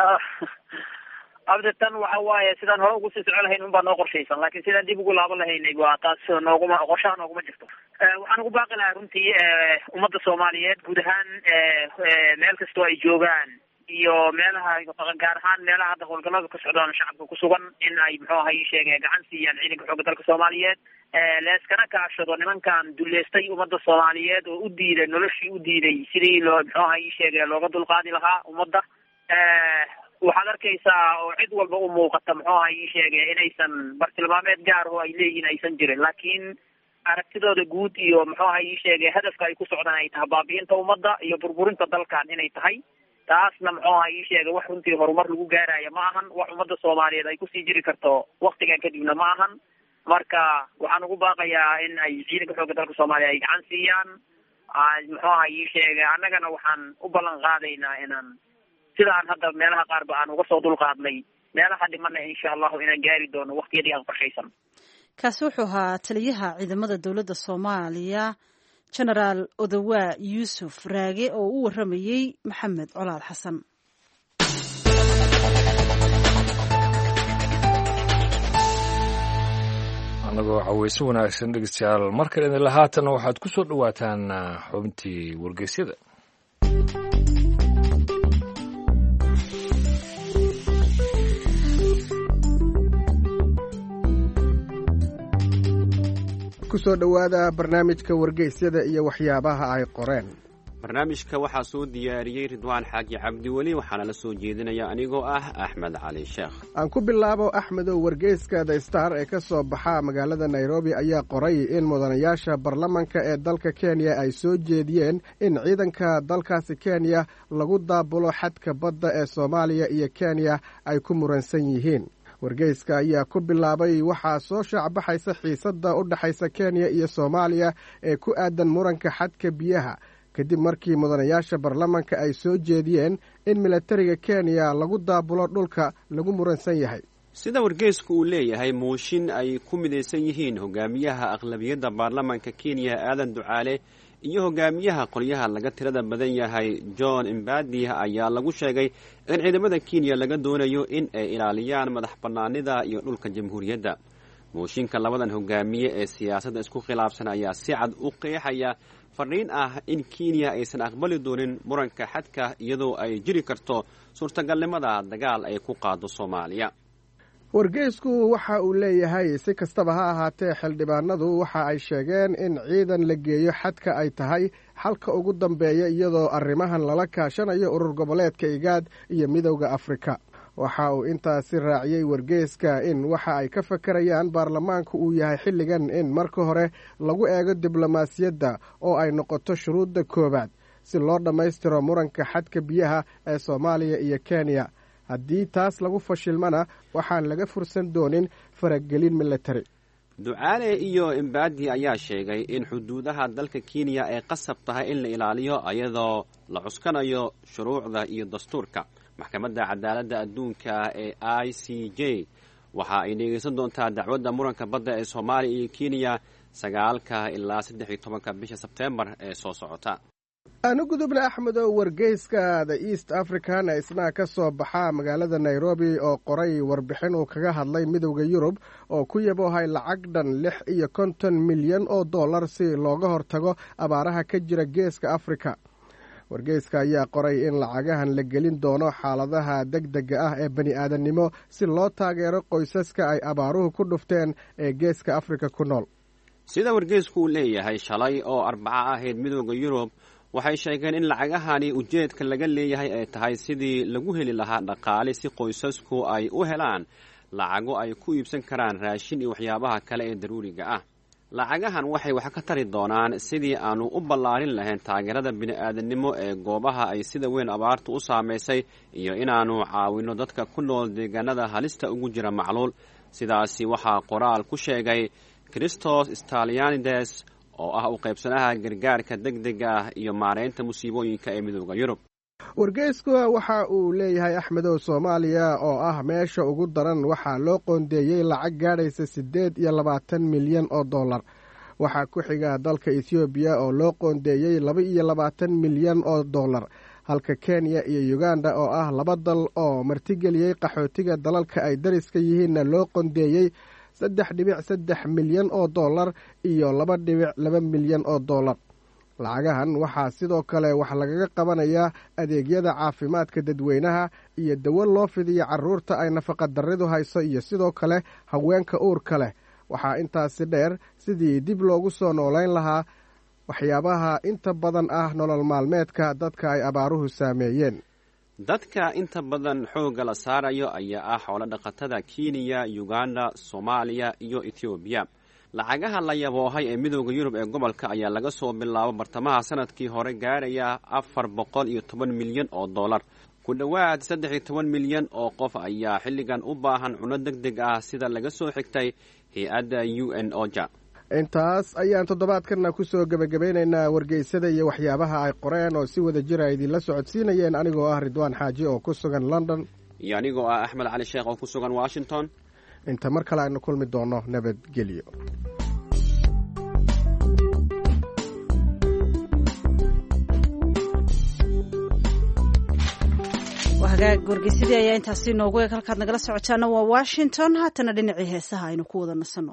abdetan waxa waaye sidaan hore ugu sii soco lahayn unbaa noo qorshaysan laakiin sidaan dib ugu laaban lahaynay waa taas nooguma qorshaha nooguma jirto. waxaan ugu baaqi lahaa runtii ummadda soomaaliyeed guud ahaan meel kastoo ay joogaan iyo meelaha gaar ahaan meelaha hadda howlgallada ka socdaan shacabka ku sugan in ay muxuu aha ii sheege gacan siiyaan ciidanka xoogga dalka soomaaliyeed leeskana kaashado nimankan duleystay ummadda soomaaliyeed oo u diiday noloshii u diiday sidii loo muxuu aha ii sheege looga dulqaadi lahaa ummadda. waxaad arkaysaa oo cid walba u muuqata muxuu aha ii sheege inaysan bartilmaameed gaar oo ay leeyihiin aysan jirin laakiin aragtidooda guud iyo muxuu aha ii sheege hadafka ay ku socdaan ay tahay baabi'inta ummadda iyo burburinta dalkan inay tahay taasna muxuu aha ii sheegay wax runtii horumar lagu gaaraya ma ahan wax ummadda soomaaliyeed ay kusii jiri karto waktigan kadibna ma ahan marka waxaan ugu baaqayaa in ay ciidanka xoogga dalka soomaaliya ay gacan siiyaan muxuu aha ii sheegay annagana waxaan u ballan qaadaynaa inaan sidaan hadda meelaha qaarba aan uga soo dulqaadnay meelaha dhimana insha allahu inaan gaari doono waqtiyadii aan qorshaysan. kaasi wuxuu ahaa taliyaha ciidamada dowladda soomaaliya genaraal odawaa yuusuf raage oo u waramayey maxamed colaad xasan. anagoo caweyso wanaagsan dhegeystayaal mar kale idinla haatan waxaad ku soo dhowaataan xubintii wargeysyada. kusoo dhowaada barnaamijka wargeysyada iyo waxyaabaha ay qoreen. barnaamijka waxaa soo diyaariyey ridwaan xaaji cabdiweli waxaana la soo jeedinaya anigoo ah axmed cali sheekh. aan ku bilaabo axmedow, wargeyska the star ee ka soo baxa magaalada nairobi ayaa qoray in mudanayaasha baarlamanka ee dalka kenya ay soo jeediyeen in ciidanka dalkaasi kenya lagu daabulo xadka badda ee soomaaliya iyo kenya ay ku muransan yihiin. wargeyska ayaa ku bilaabay waxaa soo shaacbaxaysa xiisadda u dhexaysa kenya iyo soomaaliya ee ku aadan muranka xadka biyaha kadib markii mudanayaasha baarlamanka ay soo jeediyeen in milatariga kenya lagu daabulo dhulka lagu muransan yahay. sida wargeysku uu leeyahay mooshin ay ku midaysan yihiin hogaamiyaha aqlabiyadda baarlamanka kenya aadan ducaale iyo hogaamiyaha qolyaha laga tirada badan yahay john imbadi ayaa lagu sheegay in ciidamada kenya laga doonayo in ay ilaaliyaan madax bannaanida iyo dhulka jamhuuriyadda. mooshinka labadan hogaamiye ee siyaasadda isku khilaafsan ayaa si cad u qeexaya fariin ah in kenya aysan aqbali doonin muranka xadka iyadoo ay jiri karto suurtagalnimada dagaal ay ku qaado soomaaliya. wargeysku waxa uu leeyahay si kastaba ha ahaatee xildhibaanadu waxa ay sheegeen in ciidan la geeyo xadka ay tahay xalka ugu dambeeya iyadoo arrimahan lala kaashanayo urur goboleedka igaad iyo midowda afrika. waxa uu intaasi raaciyey wargeyska in waxa ay ka fakarayaan baarlamaanku uu yahay xilligan in marka hore lagu eego diblomaasiyadda oo ay noqoto shuruudda koowaad si loo dhammaystiro muranka xadka biyaha ee soomaaliya iyo kenya. haddii taas lagu fashilmana waxaan laga fursan doonin faragelin militari. ducaale iyo imbadi ayaa sheegay in xuduudaha dalka kenya ay qasab tahay in la ilaaliyo iyadoo la cuskanayo shuruucda iyo dastuurka. maxkamadda cadaaladda adduunka ee i c j waxa ay dhegeysan doontaa dacwadda muranka badda ee soomaaliya iyo kenya sagaalka ilaa saddex iyo tobanka bisha sebteembar ee soo socota. aanu gudubna axmedow, wargeyska the east african ee isna ka soo baxa magaalada nairobi oo qoray warbixin uu kaga hadlay midowda yurub oo ku yaboohay lacag dhan lix iyo konton milyan oo dollar si looga hortago abaaraha ka jira geeska afrika. wargeyska ayaa qoray in lacagahan la gelin doono xaaladaha degdega ah ee bani aadannimo si loo taageero qoysaska ay abaaruhu ku dhufteen ee geeska afrika ku nool. sida wargeysku uu leeyahay shalay oo arbaco ahayd midowda yurub waxay sheegeen in lacagahani ujeedka laga leeyahay ay tahay sidii lagu heli lahaa dhaqaale si qoysasku ay u helaan lacago ay ku iibsan karaan raashin iyo waxyaabaha kale ee daruuriga ah. lacagahan waxay wax ka tari doonaan sidii aanu u ballaarin lahayn taageerada bini'aadanimo ee goobaha ay sida weyn abaartu u saamaysay iyo inaannu caawinno dadka ku nool deegaanada halista ugu jira macluul. sidaasi waxaa qoraal ku sheegay christos stalianides oo ah u qaybsanaha gargaarka degdega ah iyo maaraynta musiibooyinka ee midowda yurub. wargeysku waxa uu leeyahay axmedow, soomaaliya oo ah meesha ugu daran waxaa loo qoondeeyey lacag gaadhaysa siddeed iyo labaatan milyan oo dollar. waxaa ku xiga dalka ethoobiya oo loo qoondeeyey laba iyo labaatan milyan oo dollar, halka kenya iyo uganda oo ah laba dal oo martigeliyey qaxootiga dalalka ay dariska yihiinna loo qoondeeyey saddex dhibic saddex milyan oo dollar iyo laba dhibic laba milyan oo dollar. lacagahan waxaa sidoo kale wax lagaga qabanayaa adeegyada caafimaadka dadweynaha iyo dawo loo fidiyo carruurta ay nafaqadarridu hayso iyo sidoo kale haweenka uurka leh. waxaa intaasi dheer sidii dib loogu soo noolayn lahaa waxyaabaha inta badan ah nolol maalmeedka dadka ay abaaruhu saameeyeen. dadka inta badan xoogga la saarayo ayaa ah xoolo dhaqatada kenya, uganda, soomaaliya iyo ethoobiya. lacagaha la yaboohay ee midowda yurub ee gobolka ayaa laga soo bilaabo bartamaha sanadkii hore gaaraya afar boqol iyo toban milyan oo dollar. ku dhowaad saddex iyo toban milyan oo qof ayaa xilligan u baahan cunno deg deg ah sida laga soo xigtay hay-adda u n oja. intaas ayaan toddobaadkanna ku soo gebagabeynaynaa wargeysada iyo waxyaabaha ay qoreen oo si wada jira idinla socodsiinayeen anigoo ah ridwaan xaaji oo ku sugan london iyo anigoo ah axmed cali sheekh oo ku sugan washington. inta mar kale aynu kulmi doonno nabadgelyo. hagaag wargeysadii ayaa intaasi noogu eeg halkaad nagala socotaana waa washington. haatana dhinacii heesaha aynu ku wada nasanno.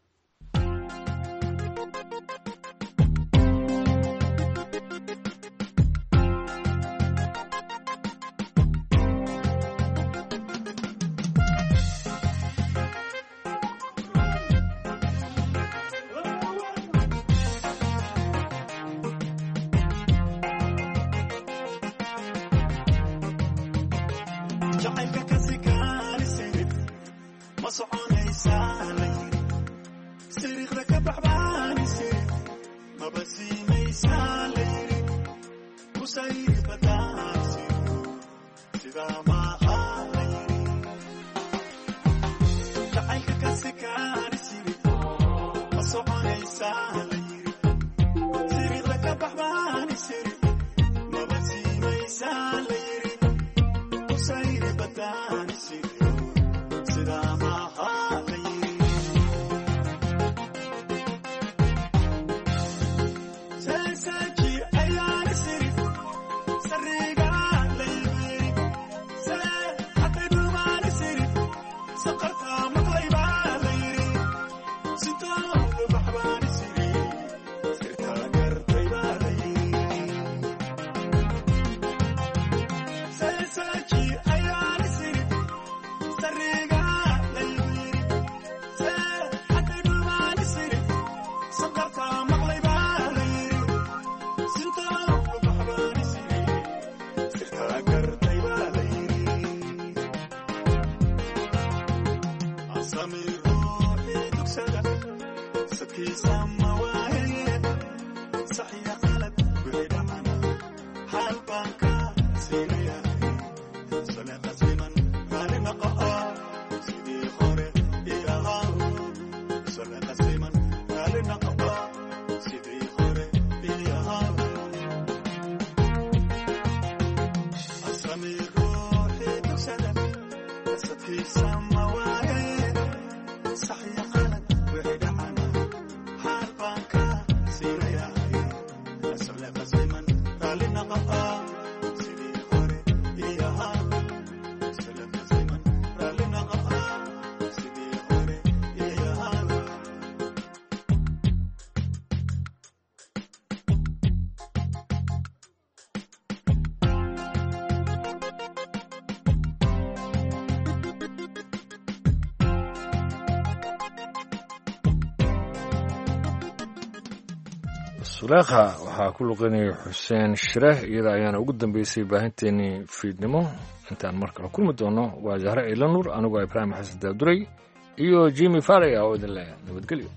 suleekha waxaa ku luqeynaya xuseen shireh iyada ayaana ugu dambeysay baahinteenii fiidnimo. intaan mar kale kulmi doono waa zahre ciilanuur anigoo ibraahim xasan daaduray iyo jimi faraya oo idin leh nabadgelyo.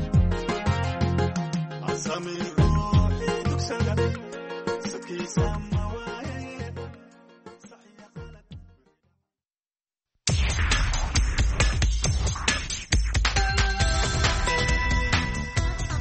Some